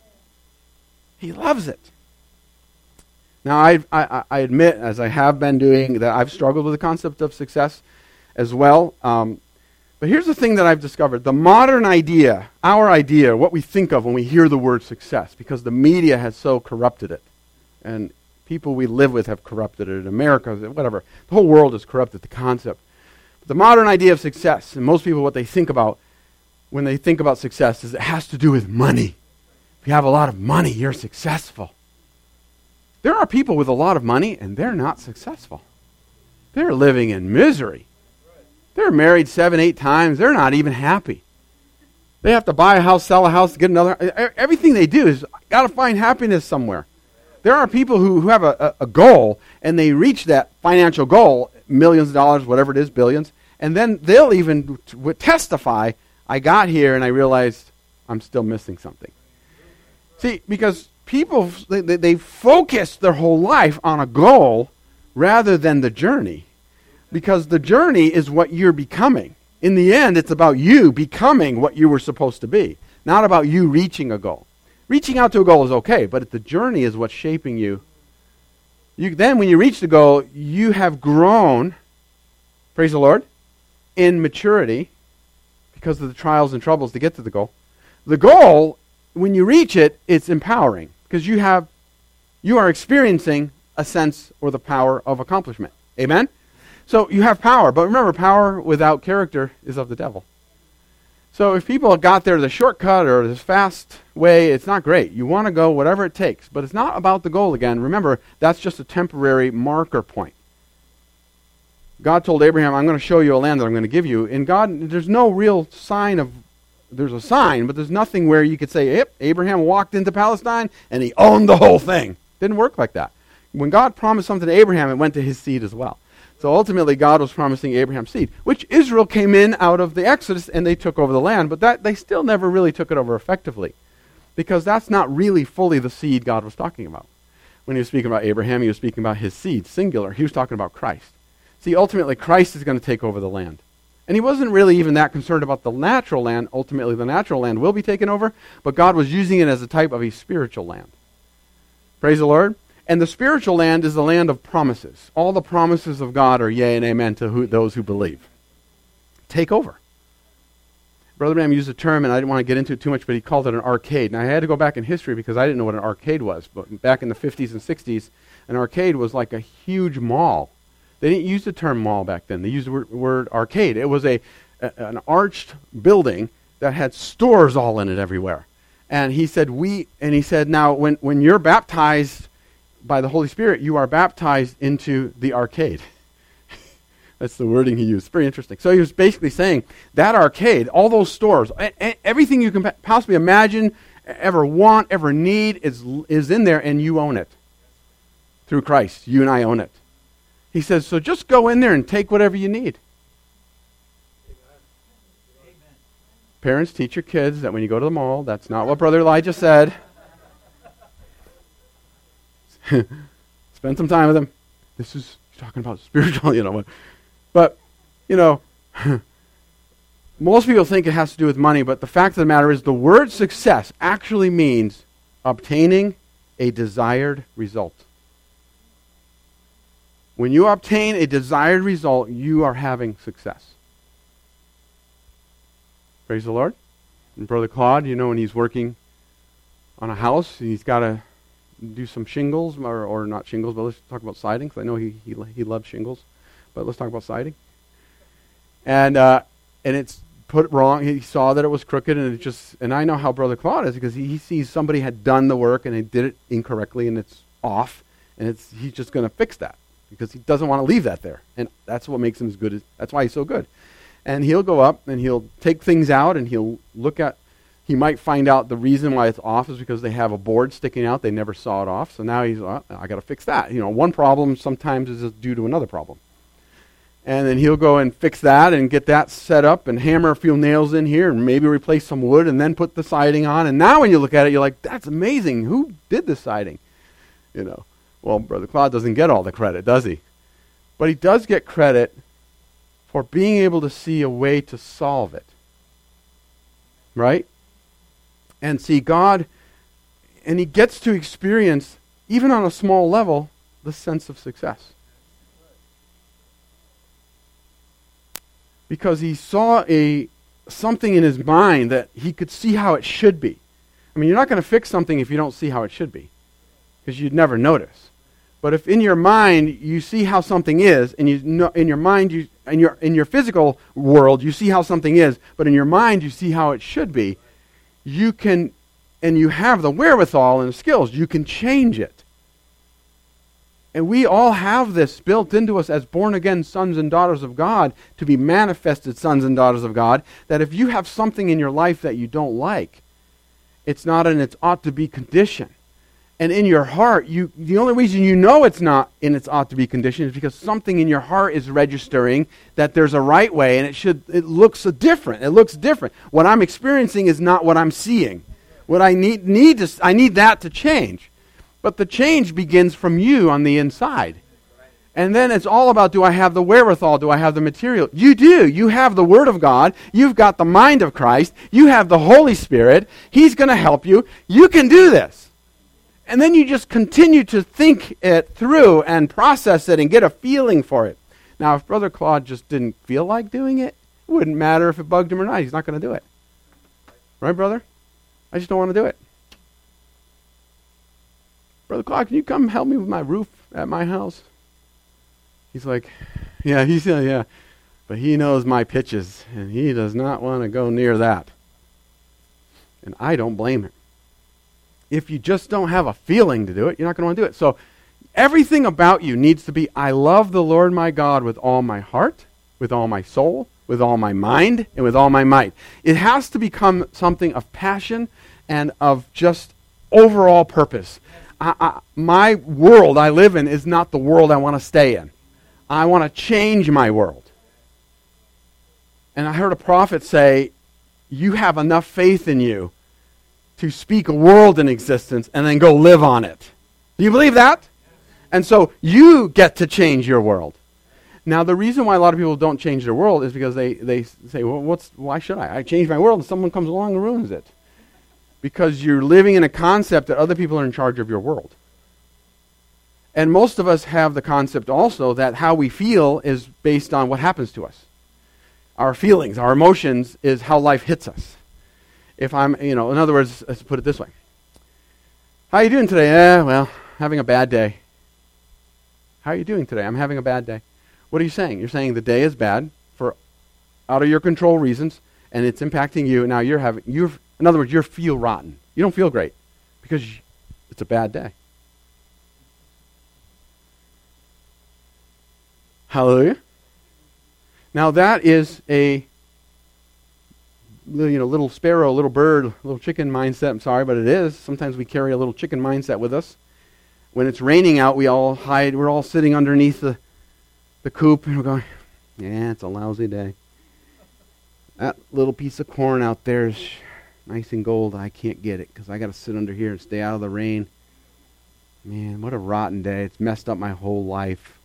He loves it. Now, I, I, I admit, as I have been doing, that I've struggled with the concept of success as well. Um, but here's the thing that I've discovered. The modern idea, our idea, what we think of when we hear the word success, because the media has so corrupted it, and people we live with have corrupted it, America, whatever. The whole world has corrupted the concept. But the modern idea of success, and most people what they think about when they think about success is it has to do with money. If you have a lot of money, you're successful. There are people with a lot of money, and they're not successful. They're living in misery. They're married seven, eight times. They're not even happy. They have to buy a house, sell a house, get another. Everything they do is got to find happiness somewhere. There are people who, who have a, a, a goal, and they reach that financial goal, millions of dollars, whatever it is, billions, and then they'll even t- testify, I got here and I realized I'm still missing something. See, because people, they, they focus their whole life on a goal rather than the journey. Because the journey is what you're becoming. In the end, it's about you becoming what you were supposed to be, not about you reaching a goal. Reaching out to a goal is okay, but the journey is what's shaping you. You then, when you reach the goal, you have grown, praise the Lord, in maturity because of the trials and troubles to get to the goal. The goal, when you reach it, it's empowering because you have, you are experiencing a sense or the power of accomplishment. Amen? So you have power, but remember, power without character is of the devil. So if people got there the shortcut or this fast way, it's not great. You want to go whatever it takes, but it's not about the goal again. Remember, that's just a temporary marker point. God told Abraham, I'm going to show you a land that I'm going to give you. And God, there's no real sign of, there's a sign, but there's nothing where you could say, yep, Abraham walked into Palestine and he owned the whole thing. Didn't work like that. When God promised something to Abraham, it went to his seed as well. So ultimately, God was promising Abraham's seed, which Israel came in out of the Exodus, and they took over the land. But that they still never really took it over effectively, because that's not really fully the seed God was talking about. When he was speaking about Abraham, he was speaking about his seed, singular. He was talking about Christ. See, ultimately, Christ is going to take over the land. And he wasn't really even that concerned about the natural land. Ultimately, the natural land will be taken over, but God was using it as a type of a spiritual land. Praise the Lord. And the spiritual land is the land of promises. All the promises of God are yea and amen to who, those who believe. Take over. Brother Branham used a term, and I didn't want to get into it too much, but he called it an arcade. Now, I had to go back in history because I didn't know what an arcade was. But back in the fifties and sixties, an arcade was like a huge mall. They didn't use the term mall back then. They used the word, word arcade. It was a, a an arched building that had stores all in it everywhere. And he said, we, and he said, now, when, when you're baptized by the Holy Spirit, you are baptized into the arcade. That's the wording he used. Very interesting. So he was basically saying that arcade, all those stores, a- a- everything you can possibly imagine, ever want, ever need is is in there, and you own it through Christ. You and I own it. He says, so just go in there and take whatever you need. Amen. Parents, teach your kids that when you go to the mall, that's not what Brother Elijah said. Spend some time with him. This is talking about spiritual, you know. But, you know, most people think it has to do with money, but the fact of the matter is the word success actually means obtaining a desired result. When you obtain a desired result, you are having success. Praise the Lord. And Brother Claude, you know, when he's working on a house. He's got to do some shingles, or, or not shingles, but let's talk about siding, because I know he, he he loves shingles. But let's talk about siding. And uh, and it's put wrong. He saw that it was crooked, and it just. And I know how Brother Claude is, because he, he sees somebody had done the work and they did it incorrectly, and it's off, and it's he's just going to fix that because he doesn't want to leave that there, and that's what makes him as good as. That's why he's so good. And he'll go up and he'll take things out and he'll look at. He might find out the reason why it's off is because they have a board sticking out. They never saw it off, so now he's. Oh, I got to fix that. You know, one problem sometimes is just due to another problem. And then he'll go and fix that and get that set up and hammer a few nails in here and maybe replace some wood and then put the siding on. And now when you look at it, you're like, that's amazing. Who did the siding? You know, well, Brother Claude doesn't get all the credit, does he? But he does get credit for being able to see a way to solve it. Right? And see God, and he gets to experience, even on a small level, the sense of success. Because he saw a something in his mind that he could see how it should be. I mean, you're not going to fix something if you don't see how it should be, because you'd never notice. But if in your mind you see how something is, and you know, in your mind you in your in your physical world you see how something is, but in your mind you see how it should be, you can, and you have the wherewithal and the skills, you can change it. And we all have this built into us as born-again sons and daughters of God, to be manifested sons and daughters of God, that if you have something in your life that you don't like, it's not in its ought-to-be condition. And in your heart, you the only reason you know it's not in its ought-to-be condition is because something in your heart is registering that there's a right way, and it should it looks different. It looks different. What I'm experiencing is not what I'm seeing. What I need need to I need that to change. But the change begins from you on the inside. And then it's all about, do I have the wherewithal? Do I have the material? You do. You have the Word of God. You've got the mind of Christ. You have the Holy Spirit. He's going to help you. You can do this. And then you just continue to think it through and process it and get a feeling for it. Now, if Brother Claude just didn't feel like doing it, it wouldn't matter if it bugged him or not. He's not going to do it. Right, brother? I just don't want to do it. Brother Claude, can you come help me with my roof at my house? He's like, yeah, he's uh, yeah. But he knows my pitches, and he does not want to go near that. And I don't blame him. If you just don't have a feeling to do it, you're not going to want to do it. So everything about you needs to be, I love the Lord my God with all my heart, with all my soul, with all my mind, and with all my might. It has to become something of passion and of just overall purpose. I, I, my world I live in is not the world I want to stay in. I want to change my world. And I heard a prophet say, you have enough faith in you to speak a world in existence and then go live on it. Do you believe that? And so you get to change your world. Now, the reason why a lot of people don't change their world is because they, they say, well, what's why should I? I change my world and someone comes along and ruins it. Because you're living in a concept that other people are in charge of your world. And most of us have the concept also that how we feel is based on what happens to us. Our feelings, our emotions is how life hits us. If I'm, you know, in other words, let's put it this way. How are you doing today? Eh, well, having a bad day. How are you doing today? I'm having a bad day. What are you saying? You're saying the day is bad for out of your control reasons, and it's impacting you. Now you're having, you're, in other words, you feel rotten. You don't feel great because it's a bad day. Hallelujah. Now that is a you know, little sparrow, little bird, little chicken mindset. I'm sorry, but it is. Sometimes we carry a little chicken mindset with us. When it's raining out, we all hide. We're all sitting underneath the, the coop, and we're going, yeah, it's a lousy day. That little piece of corn out there is nice and gold. I can't get it because I got to sit under here and stay out of the rain. Man, what a rotten day. It's messed up my whole life.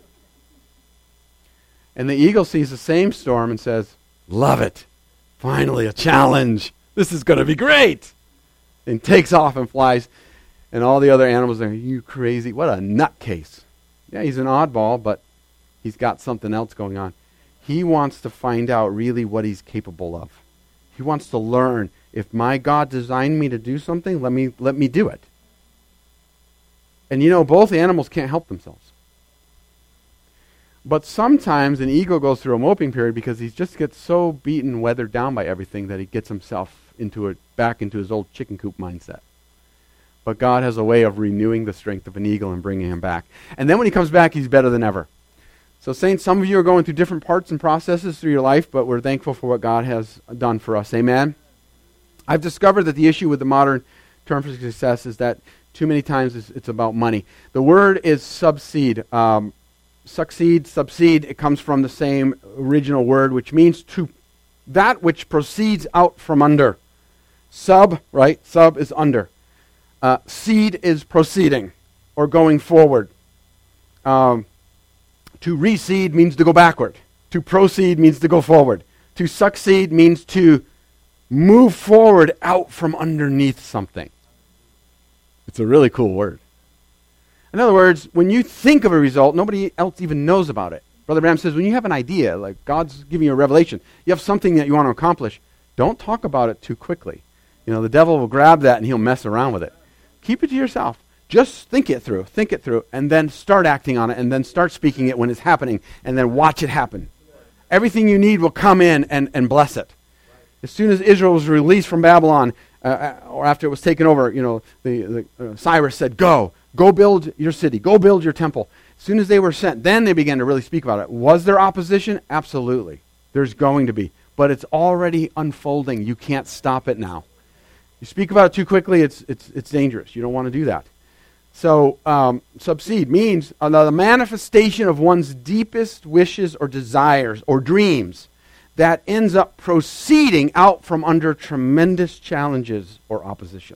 And the eagle sees the same storm and says, love it. Finally, a challenge. This is going to be great. And takes off and flies. And all the other animals are, you crazy. What a nutcase. Yeah, he's an oddball, but he's got something else going on. He wants to find out really what he's capable of. He wants to learn. If my God designed me to do something, let me let me do it. And you know, both animals can't help themselves. But sometimes an eagle goes through a moping period because he just gets so beaten, weathered down by everything that he gets himself into a, back into his old chicken coop mindset. But God has a way of renewing the strength of an eagle and bringing him back. And then when he comes back, he's better than ever. So saints, some of you are going through different parts and processes through your life, but we're thankful for what God has done for us. Amen? I've discovered that the issue with the modern term for success is that too many times it's, it's about money. The word is subsede. Um, succeed, subsede, it comes from the same original word, which means to that which proceeds out from under. Sub, right? Sub is under. Uh, seed is proceeding or going forward. Um, to reseed means to go backward. To proceed means to go forward. To succeed means to move forward out from underneath something. It's a really cool word. In other words, when you think of a result, nobody else even knows about it. Brother Bram says, when you have an idea, like God's giving you a revelation, you have something that you want to accomplish, don't talk about it too quickly. You know, the devil will grab that and he'll mess around with it. Keep it to yourself. Just think it through, think it through, and then start acting on it, and then start speaking it when it's happening, and then watch it happen. Everything you need will come in and, and bless it. As soon as Israel was released from Babylon, uh, or after it was taken over, you know, the, the uh, Cyrus said, go, go build your city, go build your temple. As soon as they were sent, then they began to really speak about it. Was there opposition? Absolutely. There's going to be. But it's already unfolding. You can't stop it now. You speak about it too quickly, it's it's it's dangerous. You don't want to do that. So, um, subsede means uh, the manifestation of one's deepest wishes or desires or dreams that ends up proceeding out from under tremendous challenges or opposition.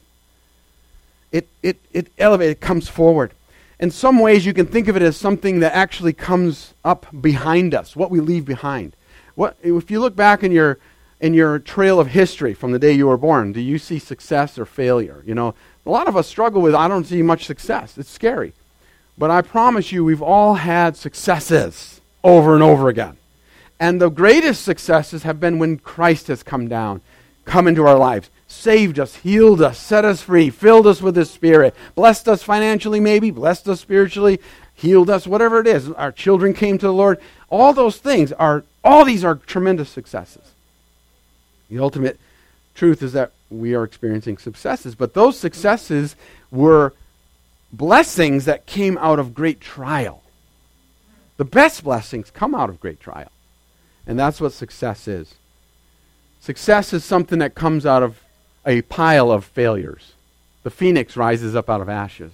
It it it elevates, it comes forward. In some ways, you can think of it as something that actually comes up behind us, what we leave behind. What if you look back in your in your trail of history from the day you were born? Do you see success or failure? You know, a lot of us struggle with, I don't see much success. It's scary. But I promise you, we've all had successes over and over again. And the greatest successes have been when Christ has come down, come into our lives, saved us, healed us, set us free, filled us with His Spirit, blessed us financially maybe, blessed us spiritually, healed us, whatever it is. Our children came to the Lord. All those things are, all these are tremendous successes. The ultimate truth is that we are experiencing successes, but those successes were blessings that came out of great trial. The best blessings come out of great trial. And that's what success is. Success is something that comes out of a pile of failures. The phoenix rises up out of ashes.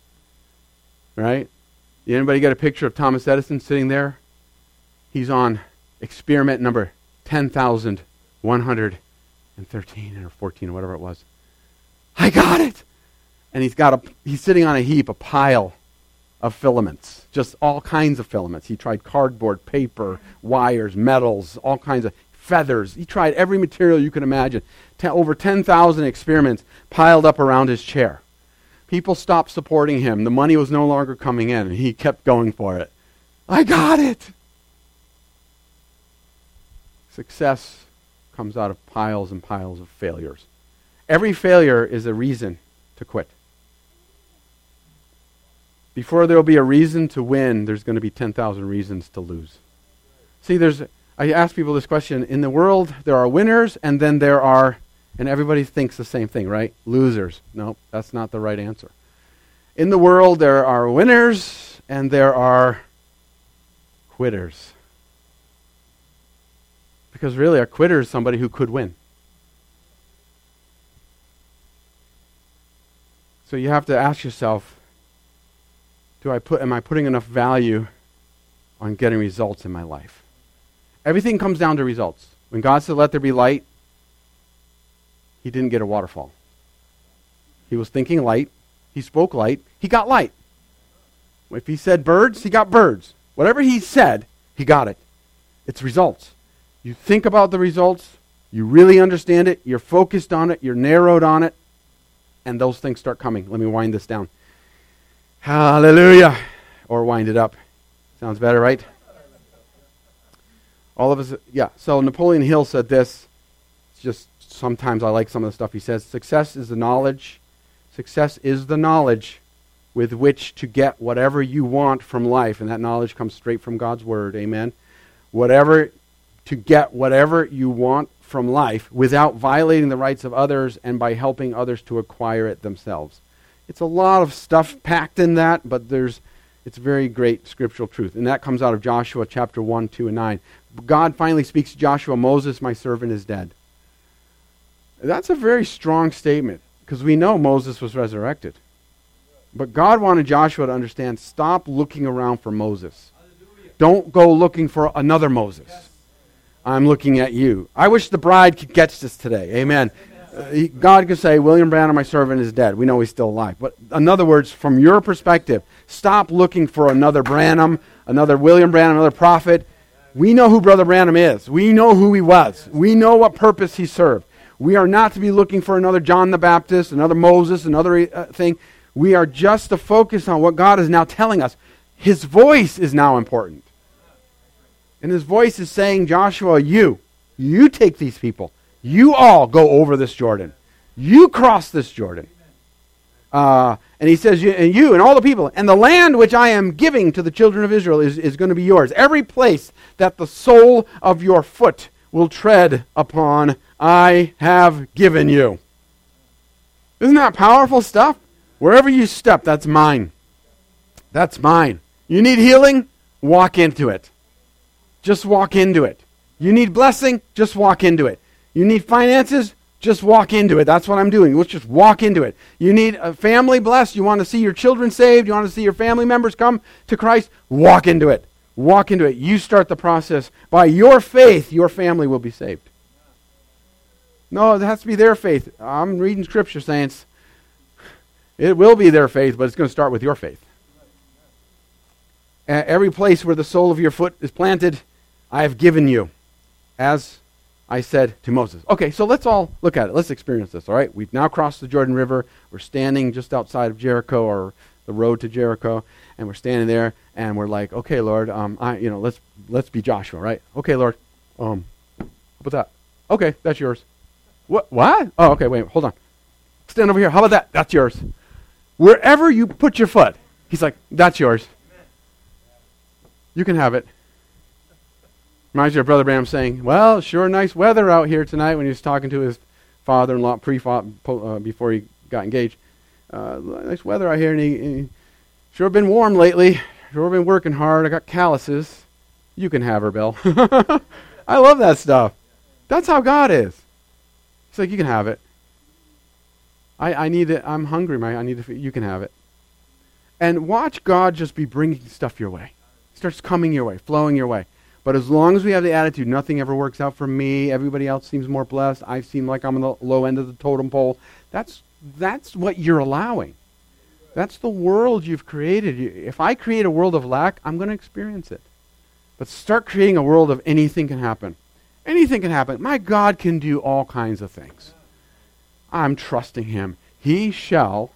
Right? Anybody get a picture of Thomas Edison sitting there? He's on experiment number ten thousand one hundred thirteen or fourteen or whatever it was. I got it! And he's got a he's sitting on a heap, a pile of filaments. Just all kinds of filaments. He tried cardboard, paper, wires, metals, all kinds of feathers. He tried every material you can imagine. Ten, over ten thousand experiments piled up around his chair. People stopped supporting him. The money was no longer coming in, and he kept going for it. I got it! Success comes out of piles and piles of failures. Every failure is a reason to quit. Before there will be a reason to win, there's going to be ten thousand reasons to lose. See, there's I ask people this question. In the world, there are winners, and then there are, and everybody thinks the same thing, right? Losers. No, that's not the right answer. In the world, there are winners, and there are quitters. Because really, a quitter is somebody who could win. So you have to ask yourself, do I put am I putting enough value on getting results in my life? Everything comes down to results. When God said, let there be light, He didn't get a waterfall. He was thinking light. He spoke light. He got light. If He said birds, He got birds. Whatever He said, He got it. It's results. You think about the results, you really understand it, you're focused on it, you're narrowed on it, and those things start coming. Let me wind this down. Hallelujah. Or wind it up. Sounds better, right? All of us, yeah. So Napoleon Hill said this. it's just sometimes I like some of the stuff he says. Success is the knowledge. Success is the knowledge with which to get whatever you want from life. And that knowledge comes straight from God's word. Amen. Whatever, to get whatever you want from life without violating the rights of others and by helping others to acquire it themselves. It's a lot of stuff packed in that, but there's it's very great scriptural truth. And that comes out of Joshua chapter one, two, and nine. God finally speaks to Joshua, Moses, my servant, is dead. That's a very strong statement, because we know Moses was resurrected. But God wanted Joshua to understand, stop looking around for Moses. Hallelujah. Don't go looking for another Moses. Yes. I'm looking at you. I wish the bride could catch this today. Amen. Uh, he, God could say, William Branham, my servant, is dead. We know he's still alive. But in other words, from your perspective, stop looking for another Branham, another William Branham, another prophet. We know who Brother Branham is. We know who he was. We know what purpose he served. We are not to be looking for another John the Baptist, another Moses, another uh, thing. We are just to focus on what God is now telling us. His voice is now important. And his voice is saying, Joshua, you, you take these people. You all go over this Jordan. You cross this Jordan. Uh, and he says, you and, you and all the people, and the land which I am giving to the children of Israel is, is going to be yours. Every place that the sole of your foot will tread upon, I have given you. Isn't that powerful stuff? Wherever you step, that's mine. That's mine. You need healing? Walk into it. Just walk into it. You need blessing? Just walk into it. You need finances? Just walk into it. That's what I'm doing. Let's just walk into it. You need a family blessed? You want to see your children saved? You want to see your family members come to Christ? Walk into it. Walk into it. You start the process. By your faith, your family will be saved. No, it has to be their faith. I'm reading Scripture, saints. It will be their faith, but it's going to start with your faith. Uh, every place where the sole of your foot is planted, I have given you, as I said to Moses. Okay, so let's all look at it. Let's experience this, all right? We've now crossed the Jordan River. We're standing just outside of Jericho, or the road to Jericho, and we're standing there, and we're like, okay, Lord, um, I, you know, let's let's be Joshua, right? Okay, Lord, um, how about that? Okay, that's yours. What? What? Oh, okay, wait, hold on. Stand over here. How about that? That's yours. Wherever you put your foot, he's like, that's yours. You can have it. Reminds you of Brother Branham saying, well, sure nice weather out here tonight, when he was talking to his father-in-law pre uh, before he got engaged. Uh, nice weather out here, and he, he sure been warm lately. Sure been working hard. I got calluses. You can have her, Bill. I love that stuff. That's how God is. He's like, you can have it. I, I need it. I'm hungry, man. I need to. You can have it. And watch God just be bringing stuff your way. It starts coming your way, flowing your way. But as long as we have the attitude, nothing ever works out for me, everybody else seems more blessed, I seem like I'm on the low end of the totem pole, that's that's what you're allowing. That's the world you've created. If I create a world of lack, I'm going to experience it. But start creating a world of anything can happen. Anything can happen. My God can do all kinds of things. I'm trusting him. He shall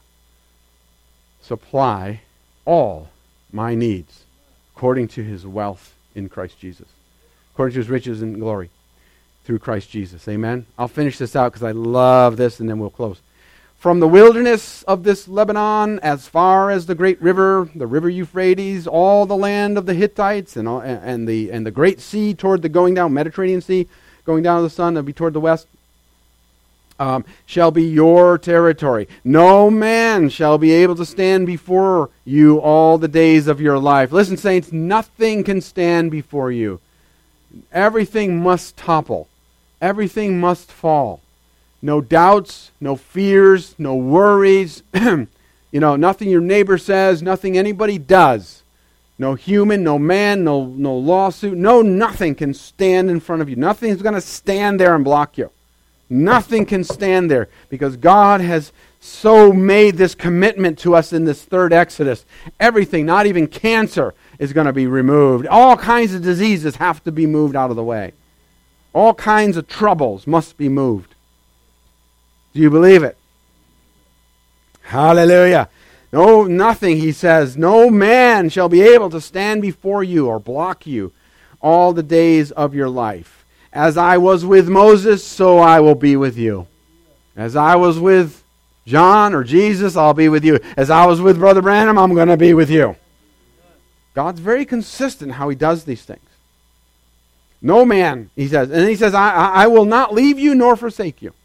supply all my needs according to his wealth in Christ Jesus, according to his riches and glory through Christ Jesus. Amen. I'll finish this out because I love this, and then we'll close. From the wilderness of this Lebanon, as far as the great river, the river Euphrates, all the land of the Hittites, and all, and the and the great sea toward the going down Mediterranean Sea, going down to the sun, that'll be toward the west. Um, shall be your territory. No man shall be able to stand before you all the days of your life. Listen, saints, nothing can stand before you. Everything must topple. Everything must fall. No doubts, no fears, no worries. You know, nothing your neighbor says, nothing anybody does. No human, no man, no, no lawsuit, no nothing can stand in front of you. Nothing's going to stand there and block you. Nothing can stand there, because God has so made this commitment to us in this third Exodus. Everything, not even cancer, is going to be removed. All kinds of diseases have to be moved out of the way. All kinds of troubles must be moved. Do you believe it? Hallelujah. No, nothing, he says, no man shall be able to stand before you or block you all the days of your life. as I was with Moses, so I will be with you. As I was with John or Jesus, I'll be with you. As I was with Brother Branham, I'm going to be with you. God's very consistent how he does these things. No man, he says. And he says, I, I will not leave you nor forsake you.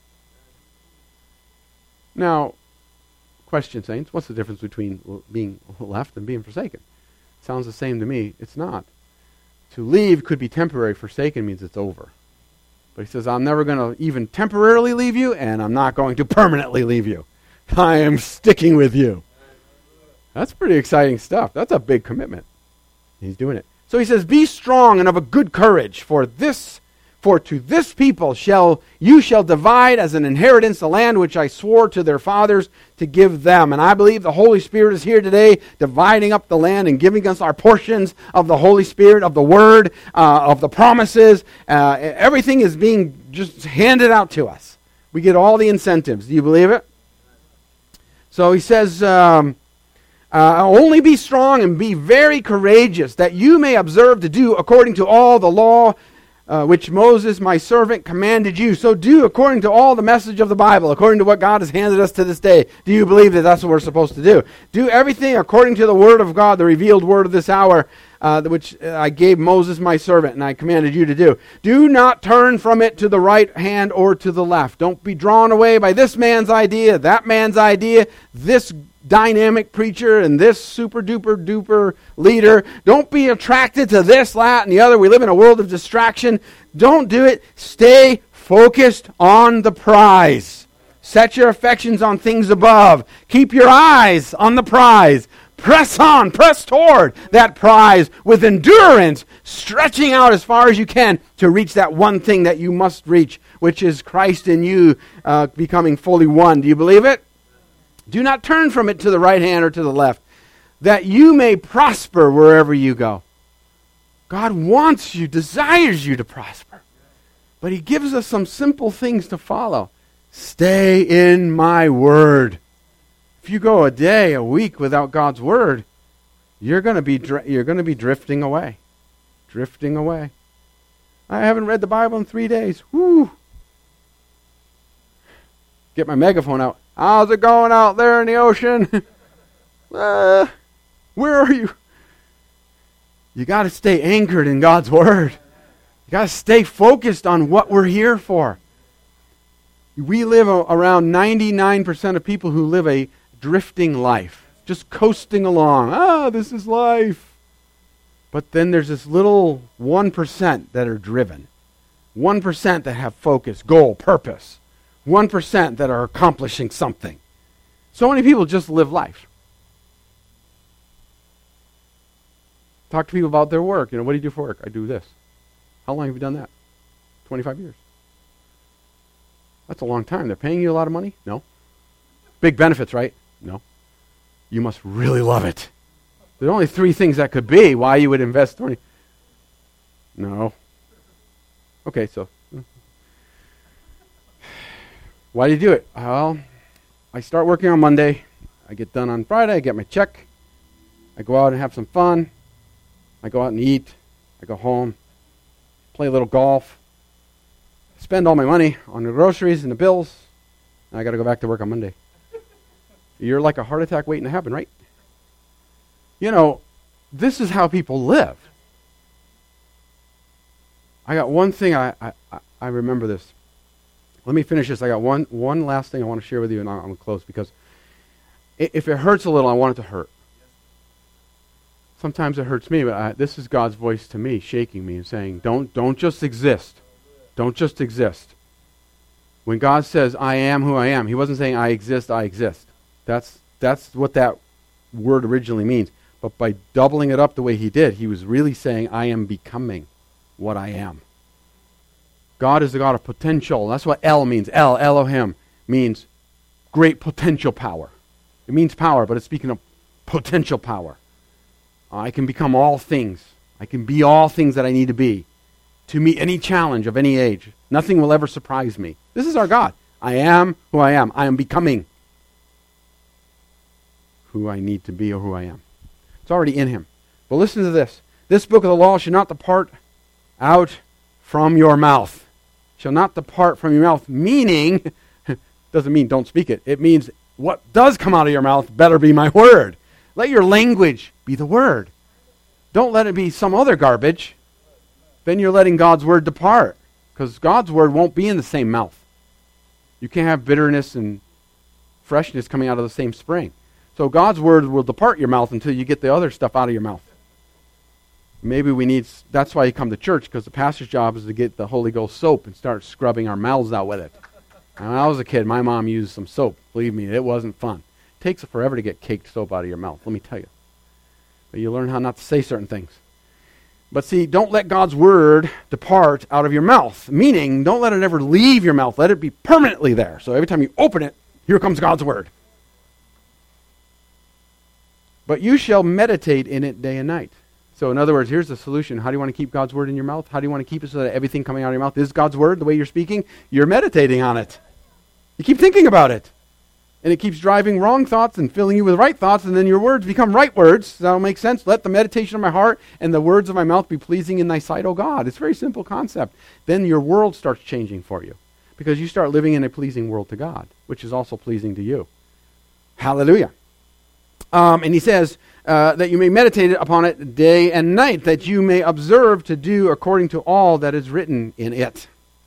Now, question, saints, what's the difference between being left and being forsaken? Sounds the same to me. It's not. To leave could be temporary. Forsaken means it's over. But he says, I'm never going to even temporarily leave you, and I'm not going to permanently leave you. I am sticking with you. That's pretty exciting stuff. That's a big commitment. He's doing it. So he says, be strong and of a good courage, for this, for to this people shall you shall divide as an inheritance the land which I swore to their fathers to give them. And I believe the Holy Spirit is here today, dividing up the land and giving us our portions of the Holy Spirit, of the Word, uh, of the promises. Uh, everything is being just handed out to us. We get all the incentives. Do you believe it? So he says, um, Uh, only be strong and be very courageous, that you may observe to do according to all the law uh, which Moses, my servant, commanded you. So do according to all the message of the Bible, according to what God has handed us to this day. Do you believe that that's what we're supposed to do? Do everything according to the word of God, the revealed word of this hour, uh, which I gave Moses, my servant, and I commanded you to do. Do not turn from it to the right hand or to the left. Don't be drawn away by this man's idea, that man's idea, this dynamic preacher and this super duper duper leader. Don't be attracted to this, that, and the other. We live in a world of distraction. Don't do it. Stay focused on the prize. Set your affections on things above. Keep your eyes on the prize. Press on, press toward that prize with endurance, stretching out as far as you can to reach that one thing that you must reach, which is Christ in you uh, becoming fully one. Do you believe it? Do not turn from it to the right hand or to the left, that you may prosper wherever you go. God wants you, desires you to prosper. But he gives us some simple things to follow. Stay in my word. If you go a day, a week without God's word, you're going to be dr- you're going to be drifting away. Drifting away. I haven't read the Bible in three days. Woo! Get my megaphone out. How's it going out there in the ocean? uh, where are you? You got to stay anchored in God's word. You got to stay focused on what we're here for. We live a, around ninety-nine percent of people who live a drifting life, just coasting along. Ah, this is life. But then there's this little one percent that are driven. one percent that have focus, goal, purpose. one percent that are accomplishing something. So many people just live life. Talk to people about their work. You know, what do you do for work? I do this. How long have you done that? twenty-five years. That's a long time. They're paying you a lot of money? No. Big benefits, right? No. You must really love it. There are only three things that could be why you would invest twenty. No. Okay, so why do you do it? Well, I start working on Monday. I get done on Friday. I get my check. I go out and have some fun. I go out and eat. I go home. Play a little golf. Spend all my money on the groceries and the bills. And I got to go back to work on Monday. You're like a heart attack waiting to happen, right? You know, this is how people live. I got one thing, I, I, I remember this. Let me finish this. I got one one last thing I want to share with you, and I'm going to close, because if it hurts a little, I want it to hurt. Sometimes it hurts me, but I, this is God's voice to me, shaking me and saying, don't, don't just exist. Don't just exist. When God says, I am who I am, he wasn't saying, I exist, I exist. That's, that's what that word originally means. But by doubling it up the way he did, he was really saying, I am becoming what I am. God is the God of potential. That's what El means. El, Elohim, means great potential power. It means power, but it's speaking of potential power. I can become all things. I can be all things that I need to be to meet any challenge of any age. Nothing will ever surprise me. This is our God. I am who I am. I am becoming who I need to be or who I am. It's already in him. But listen to this. This book of the law should not depart out from your mouth. Shall not depart from your mouth, meaning, doesn't mean don't speak it. It means what does come out of your mouth better be my word. Let your language be the word. Don't let it be some other garbage. Then you're letting God's word depart, because God's word won't be in the same mouth. You can't have bitterness and freshness coming out of the same spring. So God's word will depart your mouth until you get the other stuff out of your mouth. Maybe we need, that's why you come to church, because the pastor's job is to get the Holy Ghost soap and start scrubbing our mouths out with it. And when I was a kid, my mom used some soap. Believe me, it wasn't fun. It takes forever to get caked soap out of your mouth, let me tell you. But you learn how not to say certain things. But see, don't let God's word depart out of your mouth. Meaning, don't let it ever leave your mouth. Let it be permanently there. So every time you open it, here comes God's word. But you shall meditate in it day and night. So in other words, here's the solution. How do you want to keep God's word in your mouth? How do you want to keep it so that everything coming out of your mouth is God's word, the way you're speaking? You're meditating on it. You keep thinking about it. And it keeps driving wrong thoughts and filling you with right thoughts, and then your words become right words. That'll make sense. Let the meditation of my heart and the words of my mouth be pleasing in thy sight, O God. It's a very simple concept. Then your world starts changing for you, because you start living in a pleasing world to God, which is also pleasing to you. Hallelujah. Um, and he says uh, that you may meditate upon it day and night, that you may observe to do according to all that is written in it.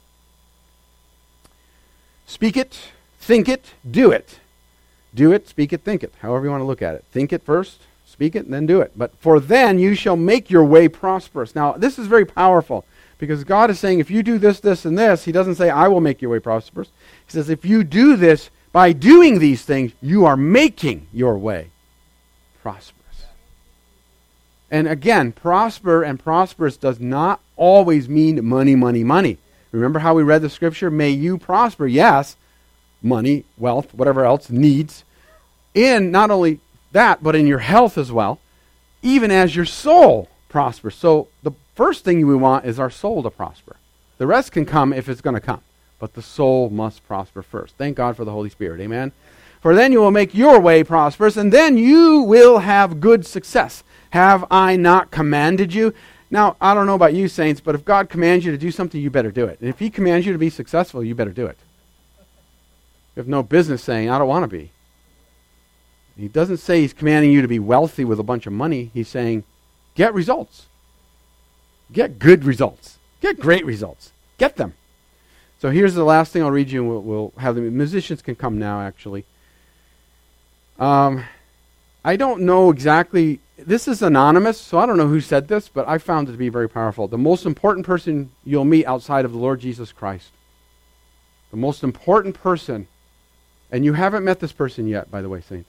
Speak it, think it, do it. Do it, speak it, think it. However you want to look at it. Think it first, speak it, and then do it. But for then you shall make your way prosperous. Now, this is very powerful, because God is saying if you do this, this, and this, he doesn't say I will make your way prosperous. He says if you do this, by doing these things, you are making your way prosperous. And again, prosper and prosperous does not always mean money, money, money. Remember how we read the scripture? May you prosper. Yes, money, wealth, whatever else, needs. In not only that, but in your health as well, even as your soul prospers. So the first thing we want is our soul to prosper. The rest can come if it's going to come. But the soul must prosper first. Thank God for the Holy Spirit. Amen. For then you will make your way prosperous, and then you will have good success. Have I not commanded you? Now, I don't know about you, saints, but if God commands you to do something, you better do it. And if he commands you to be successful, you better do it. You have no business saying, I don't want to be. He doesn't say he's commanding you to be wealthy with a bunch of money. He's saying, get results. Get good results. Get great results. Get them. So here's the last thing I'll read you, and we'll, we'll have the musicians can come now, actually. Um, I don't know exactly, this is anonymous, so I don't know who said this, but I found it to be very powerful. The most important person you'll meet outside of the Lord Jesus Christ, the most important person, and you haven't met this person yet, by the way, saints.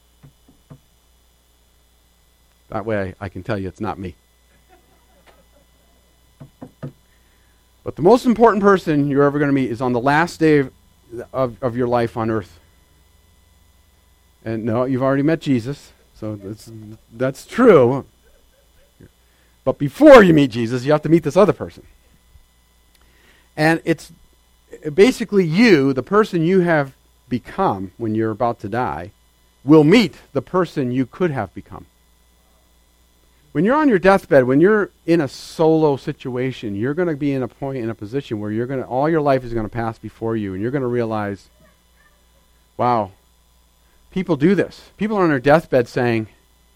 That way I, I can tell you it's not me. But the most important person you're ever going to meet is on the last day of, of, of your life on earth. And no, you've already met Jesus, so that's, that's true. But before you meet Jesus, you have to meet this other person. And it's basically you, the person you have become when you're about to die, will meet the person you could have become. When you're on your deathbed, when you're in a solo situation, you're going to be in a point, in a position where you're going to, all your life is going to pass before you, and you're going to realize, wow, people do this. People are on their deathbed saying,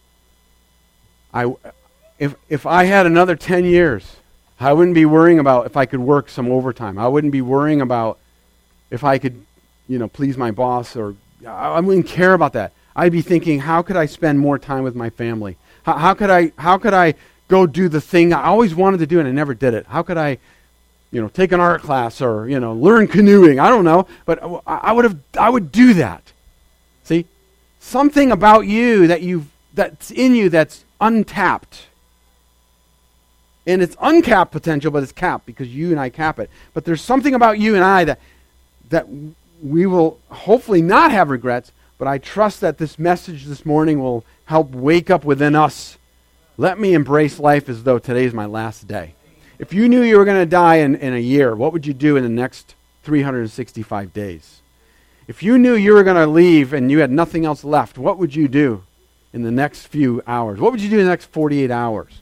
I, if if I had another ten years, I wouldn't be worrying about if I could work some overtime. I wouldn't be worrying about if I could, you know, please my boss, or I wouldn't care about that. I'd be thinking, how could I spend more time with my family? How, how could I how could I go do the thing I always wanted to do and I never did it? How could I, you know, take an art class or, you know, learn canoeing? I don't know, but I, I would have I would do that. See? Something about you that you that's in you that's untapped. And it's uncapped potential, but it's capped because you and I cap it. But there's something about you and I that that we will hopefully not have regrets, but I trust that this message this morning will help wake up within us. Let me embrace life as though today's my last day. If you knew you were going to die in, in a year, what would you do in the next three hundred sixty-five days? If you knew you were going to leave and you had nothing else left, what would you do in the next few hours? What would you do in the next forty-eight hours?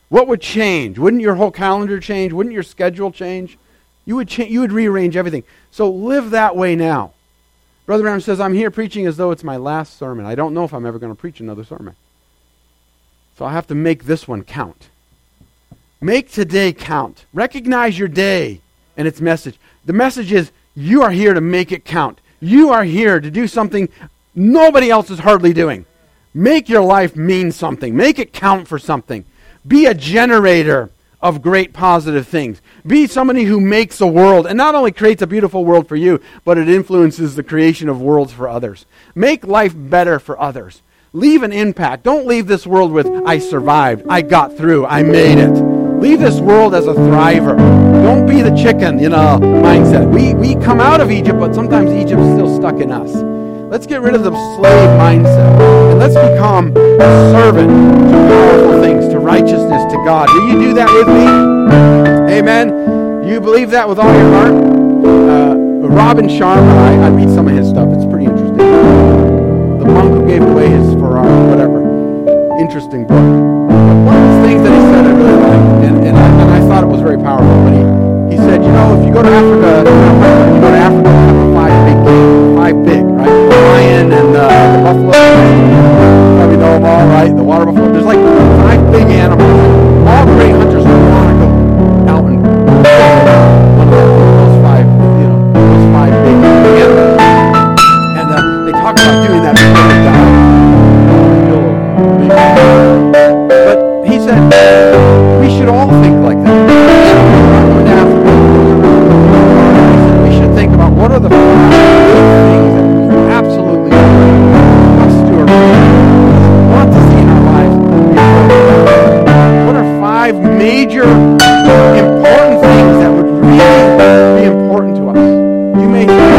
What would change? Wouldn't your whole calendar change? Wouldn't your schedule change? You would cha- you would rearrange everything. So live that way now. Brother Branham says, I'm here preaching as though it's my last sermon. I don't know if I'm ever going to preach another sermon. So I have to make this one count. Make today count. Recognize your day and its message. The message is, you are here to make it count. You are here to do something nobody else is hardly doing. Make your life mean something. Make it count for something. Be a generator of great positive things. Be somebody who makes a world, and not only creates a beautiful world for you, but it influences the creation of worlds for others. Make life better for others. Leave an impact. Don't leave this world with, I survived, I got through, I made it. Leave this world as a thriver. Don't be the chicken, you know, mindset. We, we come out of Egypt, but sometimes Egypt's still stuck in us. Let's get rid of the slave mindset, and let's become a servant to powerful things, to righteousness, to God. Will you do that with me? Amen. Do you believe that with all your heart? Uh, Robin Sharma, I, I read some of his stuff. It's pretty interesting. The monk who gave away his Ferrari, whatever. Interesting book. But one of the things that he said I really liked, and, and, I, and I thought it was very powerful, but he, he said, you know, if you go to Africa, you go to Africa, you have five big games, five big, right? The lion and uh, the buffalo. Probably know them all, right? The water buffalo. There's like five big animals. All great hunters want to go out and one of those five, you know, those five big animals. And uh, they talk about doing that before they die. But he said, we should all think like that. We should think about what are the five things that we absolutely must do or want to see in our lives. What are five major important things that would really be important to us? You may say,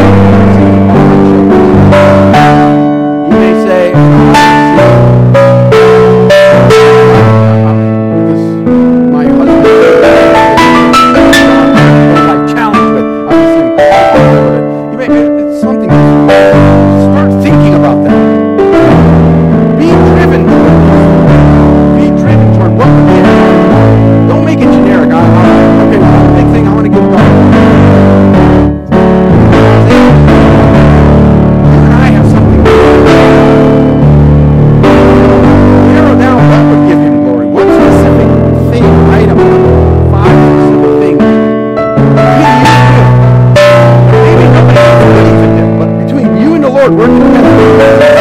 you may say, because my husband I challenge with, obviously, you may, it's something, start thinking about that. Be driven toward this. Be driven toward what would be. Don't make it generic. I, I, okay, one big thing I want to give God. You and I have something to do. Narrow down what would give him glory. What specific thing, item, five specific things. Maybe you do. Maybe nobody else would even do. But between you and the Lord, working together.